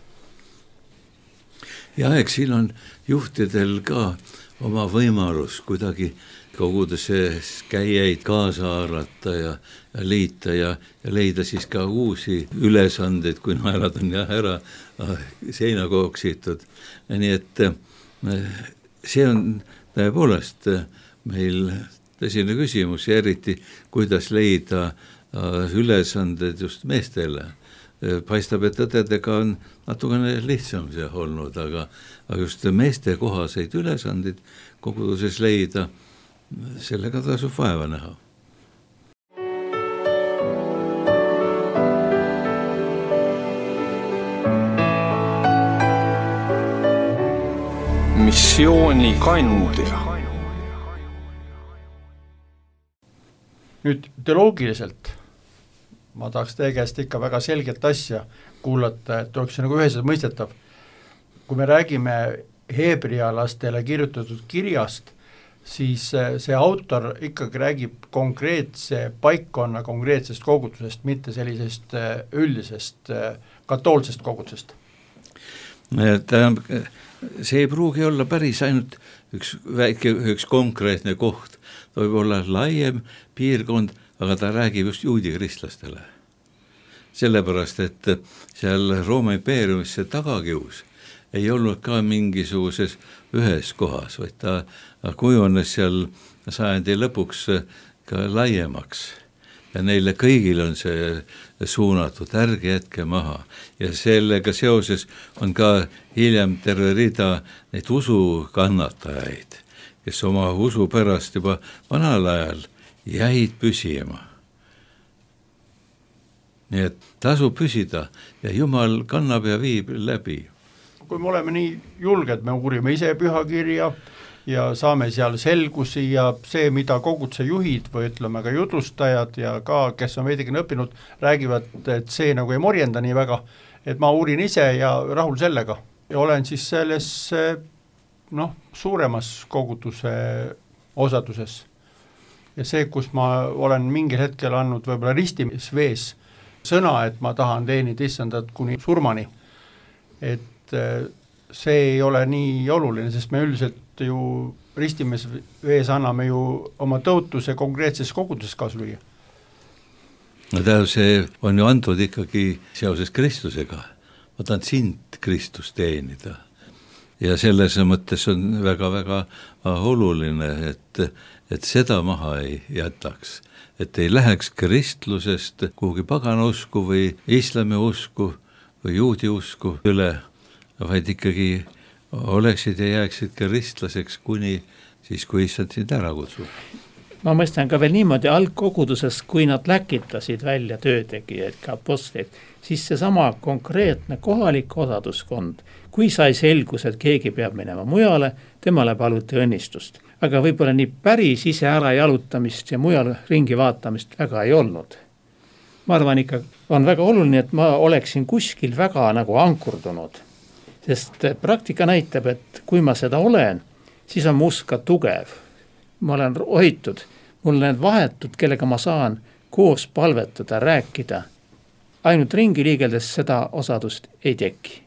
Ja eks siin on juhtidel ka oma võimalus kuidagi koguduses käijaid kaasa haarata ja liita ja leida siis ka uusi ülesandeid, kui naelad on ära seina kooksitud. Nii et see on tõepoolest meil tõsine küsimus ja eriti, kuidas leida ülesanded just meestele. Paistab, et õdedega on natukene lihtsam see olnud, aga just meeste kohaseid ülesandeid koguduses leida, sellega tasub vaeva näha. Missiooni kandja. Nüüd teoloogiliselt ma tahaks teie käest ikka väga selget asja kuulata, et oleks nagu üheselt mõistetav. Kui me räägime heebrialastele kirjutatud kirjast, siis see autor ikkagi räägib konkreetse paikkonna konkreetsest kogudusest, mitte sellisest üldisest katoolsest kogudusest. See ei pruugi olla päris ainult üks konkreetne koht, ta võib olla laiem piirkond, aga ta räägib just juudi kristlastele. Sellepärast, et seal Rooma impeeriumis see tagakius ei olnud ka mingisuguses ühes kohas, vaid ta kujunes seal sajandi lõpuks ka laiemaks. Ja neile kõigil on see suunatud, ärge jätke maha. Ja sellega seoses on ka hiljem terve rida neid usukannatajaid, kes oma usu pärast juba vanal ajal jäid püsima. Nii et tasub püsida ja Jumal kannab ja viib läbi. Kui me oleme nii julged, me uurime ise pühakirja ja saame seal selgusi ja see, mida koguduse juhid või ütleme ka jutlustajad ja ka, kes on veidikene õppinud, räägivad, et see nagu ei morjenda nii väga, et ma uurin ise ja rahul sellega. Ja olen siis selles suuremas koguduse osaduses. Ja see, kus ma olen mingil hetkel andnud võib-olla ristimisvees sõna, et ma tahan teenida issandat kuni surmani, et see ei ole nii oluline, sest me üldiselt ju ristimisvees anname ju oma tõotuse konkreetses koguduses kasu lüüa. No see on ju antud ikkagi seoses Kristusega. Ma tahan sind Kristus teenida. Ja selles mõttes on väga-väga oluline, et seda maha ei jätaks. Et ei läheks kristlusest kuhugi pagana usku või islami usku või juudi usku üle, vaid ikkagi oleksid ja jääksid kristlaseks kuni siis, kui issand sind ära kutsub. Ma mõistan ka veel niimoodi algkoguduses, kui nad läkitasid välja töötegijaid, ka apostleid, siis seesama konkreetne kohalik osaduskond, kui sai selgus, et keegi peab minema mujale, temale paluti õnnistust. Aga võib-olla nii päris ise ära jalutamist ja mujal ringi vaatamist väga ei olnud. Ma arvan ikka, on väga oluline, et ma oleksin kuskil väga nagu ankurdunud. Sest praktika näitab, et kui ma seda olen, siis on mu usk ka tugev. Ma olen hoitud, mul need vahetud, kellega ma saan koos palvetada, rääkida. Ainult ringi liigeldes seda osadust ei teki.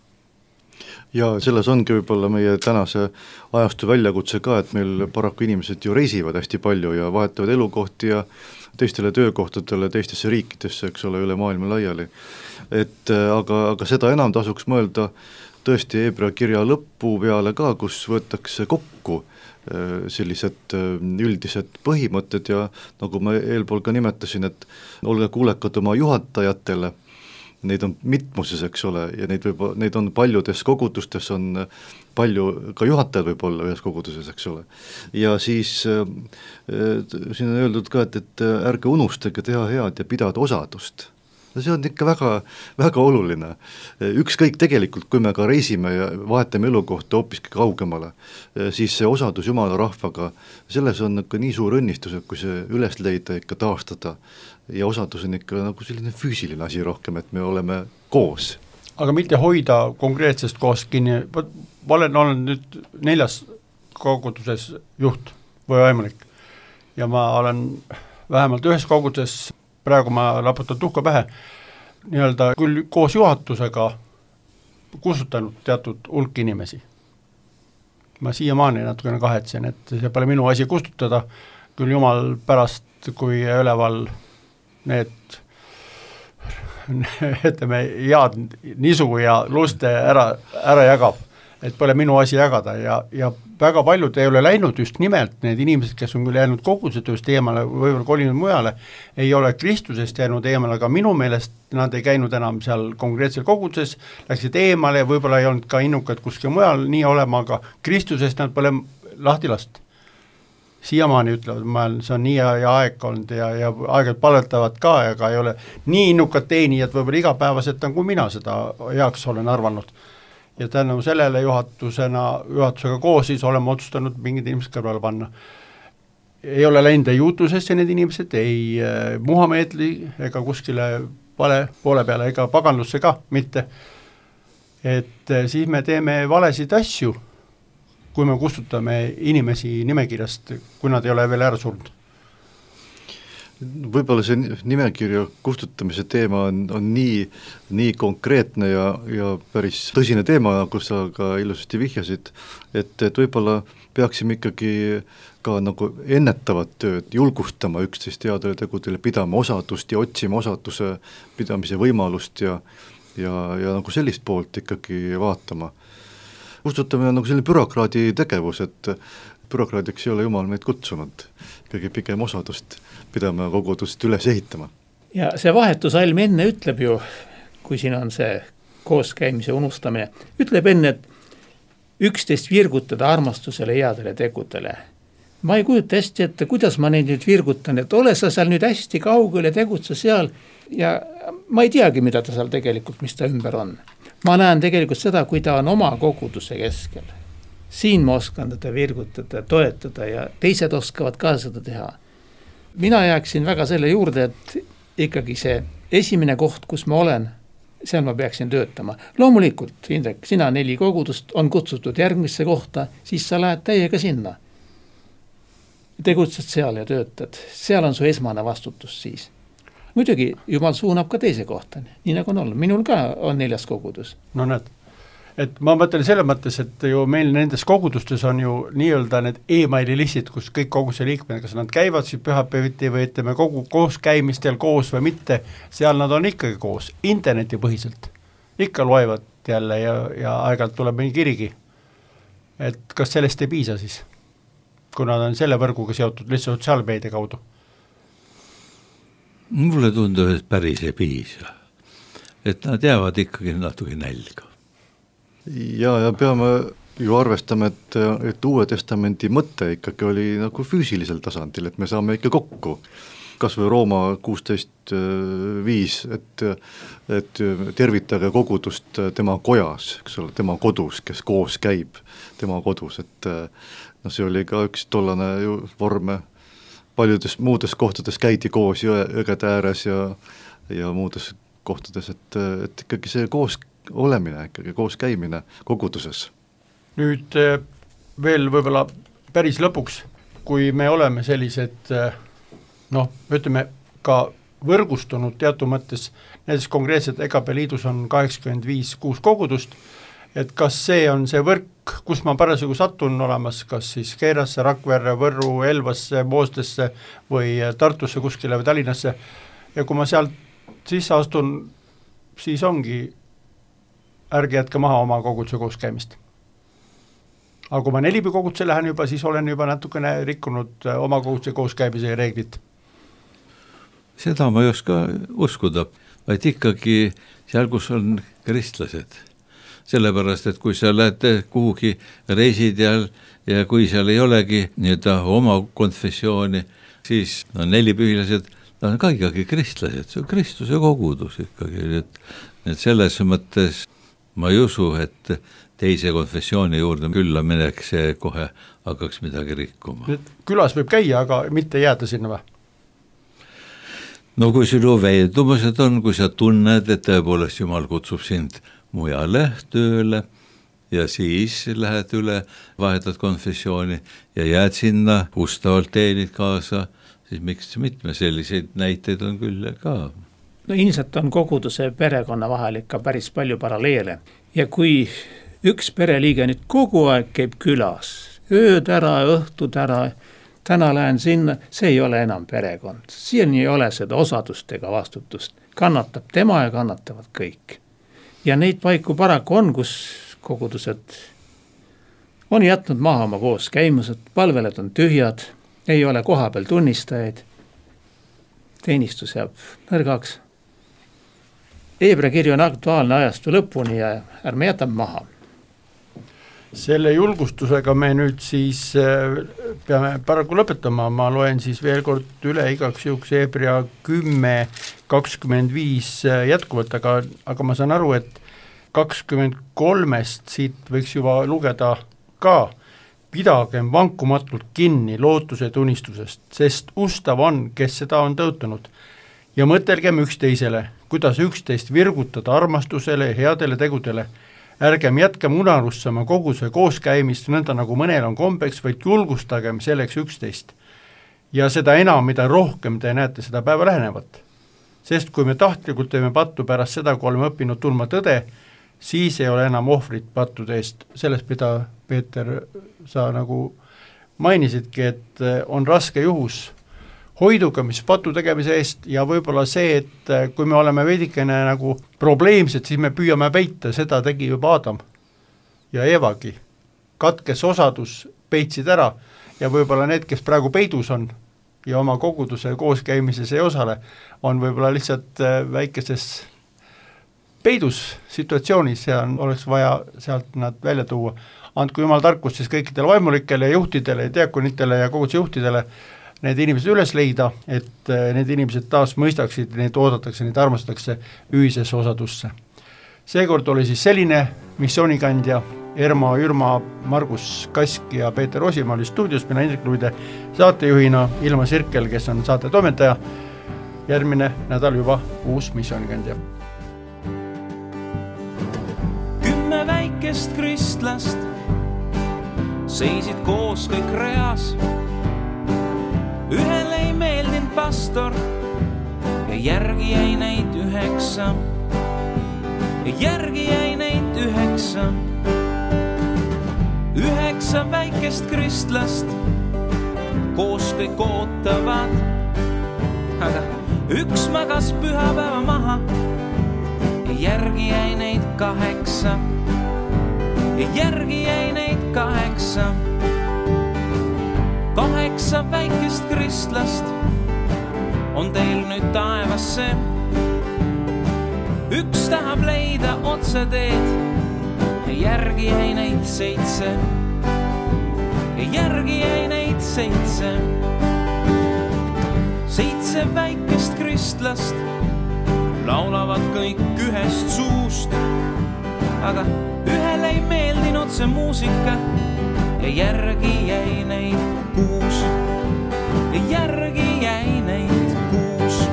Ja selles ongi võib-olla meie tänase ajastu väljakutse ka, et meil paraku inimesed ju reisivad hästi palju ja vahetavad elukohti ja teistele töökohtadele, teistesse riikidesse, eks ole, üle maailma laiali. Aga seda enam tasuks mõelda tõesti Hebra kirja lõpu peale ka, kus võetakse kokku sellised üldised põhimõtted ja nagu ma eelpool ka nimetasin, et olge kuulekad oma juhatajatele, neid on mitmuses, eks ole, ja neid on paljudes kogudustes, on palju ka juhatajad võib olla ühes koguduses, eks ole. Ja siis siin on öeldud ka, et ärge unustage teha head ja pidada osadust. See on ikka väga, väga oluline. Ükskõik tegelikult, kui me ka reisime ja vahetame elukohta hoopiski kaugemale, siis see osadus Jumala rahvaga, selles on ikka nii suur õnnistus, et kui see üles leida, ikka taastada. Ja osadus on ikka nagu selline füüsiline asi rohkem, et me oleme koos. Aga mitte hoida konkreetsest kohast kinni. Ma olen nüüd 4 koguduses juht või aimulik. Ja ma olen vähemalt ühes koguduses, praegu ma laputan tuhka pähe, nii-öelda küll koos juhatusega kustutanud teatud hulk inimesi. Ma siiamaani natukene kahetsen, et see pole minu asi kustutada, küll Jumal pärast, kui üleval need ütleme, head nisu ja luste ära jagab, et pole minu asi jagada ja väga paljud ei ole läinud just nimelt need inimesed, kes on küll jäänud koguduse tööst eemale, võib-olla kolinud mujale, ei ole Kristusest jäänud eemale, aga minu meelest nad ei käinud enam seal konkreetsel koguduses, läksid eemale ja võib-olla ei olnud ka innukad kuskil mujal nii olema, aga Kristusest nad pole lahti last. Siiamaani ütlevad, see on nii ja aeg olnud ja aegad palvetavad ka, aga ei ole nii innukad teenijad võib-olla igapäevaselt on, kui mina seda heaks olen arvanud. Ja tänu sellele juhatusega koos siis oleme otsustanud mingid inimesed kõrvale panna. Ei ole läinud ei juutusesse need inimesed, ei Muhamedli ega kuskile vale poole peale ega paganlusse ka mitte. Et siis me teeme valesid asju, kui me kustutame inimesi nimekirjast, kui nad ei ole veel ära surnud. Võib-olla see nimekirja kustutamise teema on nii konkreetne ja päris tõsine teema, kus sa ka ilusasti vihjasid, et võib-olla peaksime ikkagi ka nagu ennetavat tööd, julgustama üksteist headele tegudele, pidama osadust ja otsima osaduse pidamise võimalust ja nagu sellist poolt ikkagi vaatama. Kustutamine on nagu selline bürokraadi tegevus, et bürokraadiks ei ole Jumal meid kutsunud, kõige pigem osadust pidama kogudust üles ehitama. Ja see vahetusalm enne ütleb ju, kui siin on see kooskäimise unustamine, ütleb enne, et üksteist virgutada armastusele headele tegudele. Ma ei kujuta hästi ette, kuidas ma neid nüüd virgutan, et ole sa seal nüüd hästi kaugel ja tegutse seal ja ma ei teagi, mida ta seal tegelikult, mis ta ümber on. Ma näen tegelikult seda, kui ta on oma koguduse keskel. siin ma oskan teda virgutada, toetada ja teised oskavad ka seda teha. Mina jääksin väga selle juurde, et ikkagi see esimene koht, kus ma olen, seal ma peaksin töötama. Loomulikult, Indrek, sina 4 kogudust on kutsutud järgmisse kohta, siis sa lähed täiega sinna. Tegutsed seal ja töötad. Seal on su esmane vastutus siis. Muidugi, Jumal suunab ka teise kohta, nii nagu on olnud. Minul ka on 4 kogudus. No näed, et ma mõtlen selle mõttes, et ju meil nendes kogudustes on ju nii-öelda need e-maili listid, kus kõik koguse liikmed, kas nad käivad siis pühapäeviti või ütleme koos käimistel koos või mitte, seal nad on ikkagi koos, internetipõhiselt. Ikka loevad jälle ja aeg-ajalt tuleb mõni kirigi. Et kas sellest ei piisa siis, kui nad on selle võrguga seotud lihtsalt sotsiaalmeedia kaudu? Mulle tundub, et päris ei piisa. Et nad jäävad ikkagi natuke nälga. Ja peame ju arvestama, et Uue Testamendi mõte ikkagi oli nagu füüsilisel tasandil, et me saame ikka kokku. Kas või Rooma 16.5, et tervitage kogudust tema kojas, eks ole, tema kodus, kes koos käib tema kodus, et see oli ka üks tollane ju vorme. Paljudes muudes kohtades käidi koos jõgede ääres ja muudes kohtades, et ikkagi see koos olemine, ikkagi koos käimine koguduses. Nüüd veel võib-olla päris lõpuks, kui me oleme sellised, ütleme ka võrgustunud teatud mõttes, näiteks konkreetselt EKP liidus on 85-6 kogudust, et kas see on see võrk, kus ma parasjagu satun olemas, kas siis Keerasse, Rakverre, Võrru, Elvasse, Moostesse või Tartusse kuskile või Tallinnasse, ja kui ma sealt sisse astun, siis ongi ärge jätke maha oma koguduse koos käimist. Aga kui ma 4 koguduse lähen juba, siis olen juba natukene rikkunud oma koguduse koos käimise reeglit. Seda ma ei oska uskuda, vaid ikkagi seal, kus on kristlased. Sellepärast, et kui sa lähed kuhugi reisid ja kui seal ei olegi oma konfessiooni, siis 4 pühilased, nad on ka ikkagi kristlased, see on Kristuse kogudus ikkagi, et selles mõttes ma ei usu, et teise konfessiooni juurde külla mineks see kohe hakkaks midagi rikkuma. Külas võib käia, aga mitte jääda sinna või? No kui sinu veendumused on, kui sa tunned, et tõepoolest Jumal kutsub sind mujale tööle ja siis lähed üle, vahetad konfessiooni ja jääd sinna, ustavalt teenid kaasa, siis miks mitme selliseid näiteid on küll ka. No ilmselt on koguduse perekonna vahel ikka päris palju paralleele ja kui üks pereliige nüüd kogu aeg käib külas, ööd ära, õhtud ära, täna lähen sinna, see ei ole enam perekond. Siin ei ole seda osadust ega vastutust. Kannatab tema ja kannatavad kõik. Ja neid paiku paraku on, kus kogudused on jätnud maha oma koos käimused, palveled on tühjad, ei ole kohapeal tunnistajaid, teenistus jääb nõrgaks. Hebra kiri on aktuaalne ajastu lõpuni ja ärme jätame maha. Selle julgustusega me nüüd siis peame paraku lõpetama, ma loen siis veel kord üle igaks juhuks Hebra 10:25 jätkuvalt, aga ma saan aru, et 23-st siit võiks juba lugeda ka, pidagem vankumatult kinni lootuse tunnistusest, sest ustav on, kes seda on tõotanud, ja mõtelgem üksteisele, kuidas üksteist virgutada armastusele ja headele tegudele. Ärgem jätkem unarussama koguse kooskäimist, nõnda nagu mõnel on kombeks, vaid julgustagem selleks üksteist. Ja seda enam, mida rohkem te näete seda päeva lähenevat. Sest kui me tahtlikult teeme pattu pärast seda, kui oleme õppinud tundma tõde, siis ei ole enam ohvrit pattude eest. Sellest, mida Peeter, sa nagu mainisidki, et on raske juhus. Hoiduga, mis patu tegemise eest ja võib-olla see, et kui me oleme veidikene nagu probleemsed, siis me püüame peita, seda tegi juba Adam ja Evagi. Katkes osadus, peitsid ära ja võib-olla need, kes praegu peidus on ja oma koguduse kooskäimises ei osale, on võib-olla lihtsalt väikeses peidus situatsioonis ja oleks vaja sealt nad välja tuua. Andku Jumal tarkust siis kõikidele vaimulikele, juhtidele, diakonitele ja koguduse juhtidele, need inimesed üles leida, et need inimesed taas mõistaksid, neid oodatakse, neid armastatakse ühisesse osadusse. Seekord oli siis selline missioonikandja Ermo Jürma, Margus Kask ja Peeter Roosimaa oli stuudios, mina Indrek Luide saatejuhina, Ilma Sirkel, kes on saate toimetaja. Järgmine nädal juba uus missioonikandja. 10 väikest kristlast seisid koos kõik reas. Ühele ei meeldinud pastor ja järgi jäi neid 9. Ja järgi jäi neid 9. 9 väikest kristlast koos kõik ootavad, aga üks magas pühapäeva maha ja järgi jäi neid 8. Ja järgi jäi neid 8. 8 väikest kristlast on teil nüüd taevasse. Üks tahab leida otse teed ja järgi jäi neid 7. Ja järgi jäi neid 7. 7 väikest kristlast laulavad kõik ühest suust, aga ühel ei meeldinud see muusika ja järgi jäi neid 6. Ja järgi jäi neid 6.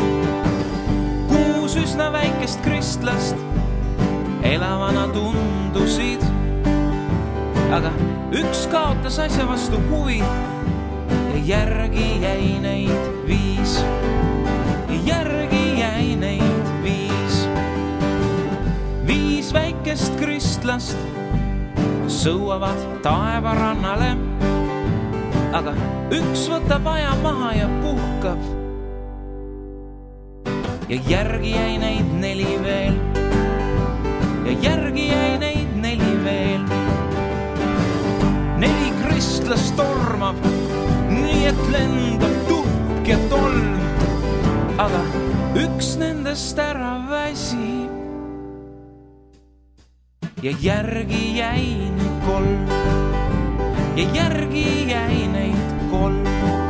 6 üsna väikest kristlast elavana tundusid, aga üks kaotas asja vastu huvi ja järgi jäi neid 5. Ja järgi jäi neid 5. 5 väikest kristlast sõuavad taevarannale, aga üks võtab aja maha ja puhkab. Ja järgi jäi neid 4 veel. Ja järgi jäi neid 4 veel. 4 kristlast tormab, nii et lendab tuhk ja tolm, aga üks nendest ära väsib. Ja järgi jäi neid 3. Ja järgi jäi neid 3.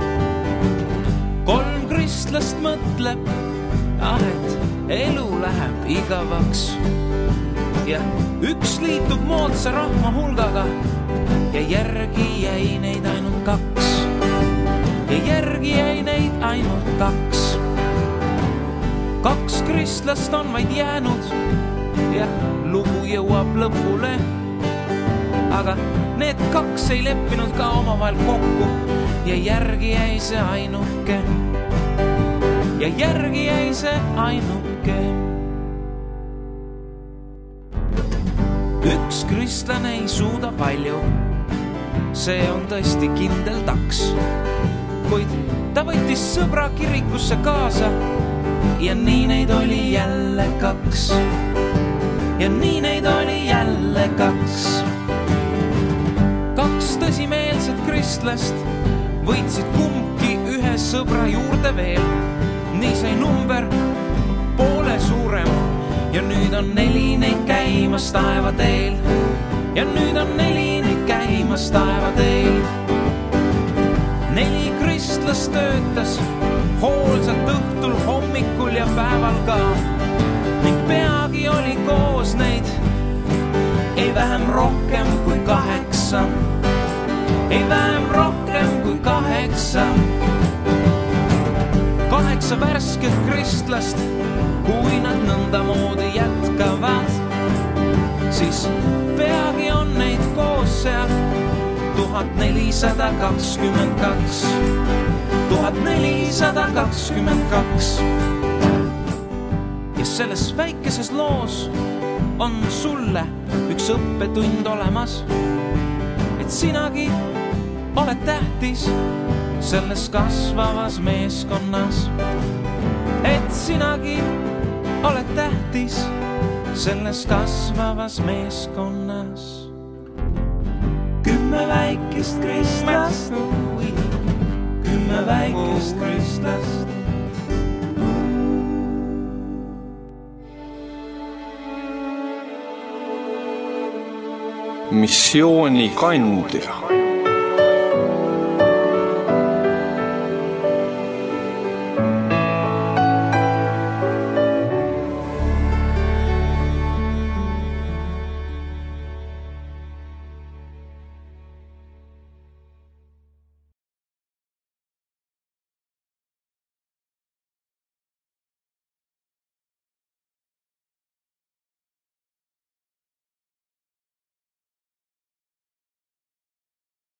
3 kristlast mõtleb, et elu läheb igavaks. Ja üks liitub moodsa rahva hulgaga ja järgi jäi neid ainult 2. Ja järgi jäi neid ainult 2. 2 kristlast on vaid jäänud ja lugu jõuab lõpule, aga need 2 ei leppinud ka omavahel kokku ja järgi jäi see ainuke. Ja järgi jäi see ainuke. Üks kristlane ei suuda palju, see on tõesti kindel taks, kuid ta võttis sõbra kirikusse kaasa ja nii neid oli jälle 2. Ja nii neid oli jälle 2. 2 tõsimeelset kristlast võitsid kumbki ühe sõbra juurde veel. Nii sai number poole suurem ja nüüd on 4 neid käimas taevateel. Ja nüüd on 4 neid käimas taevateel. 4 kristlast töötas hoolsalt õhtul, hommikul ja päeval ka. Ning peagi oli koos neid ei vähem rohkem kui 8. Ei vähem rohkem kui 8. 8 värsket kristlast, kui nad nõnda moodi jätkavad, siis peagi on neid koos seal 1422. 1422. Ja selles väikeses loos on sulle üks õppetund olemas, et sinagi oled tähtis selles kasvavas meeskonnas. Et sinagi oled tähtis selles kasvavas meeskonnas. 10 väikest kristlast, 10 väikest kristlast. Missioonikandja.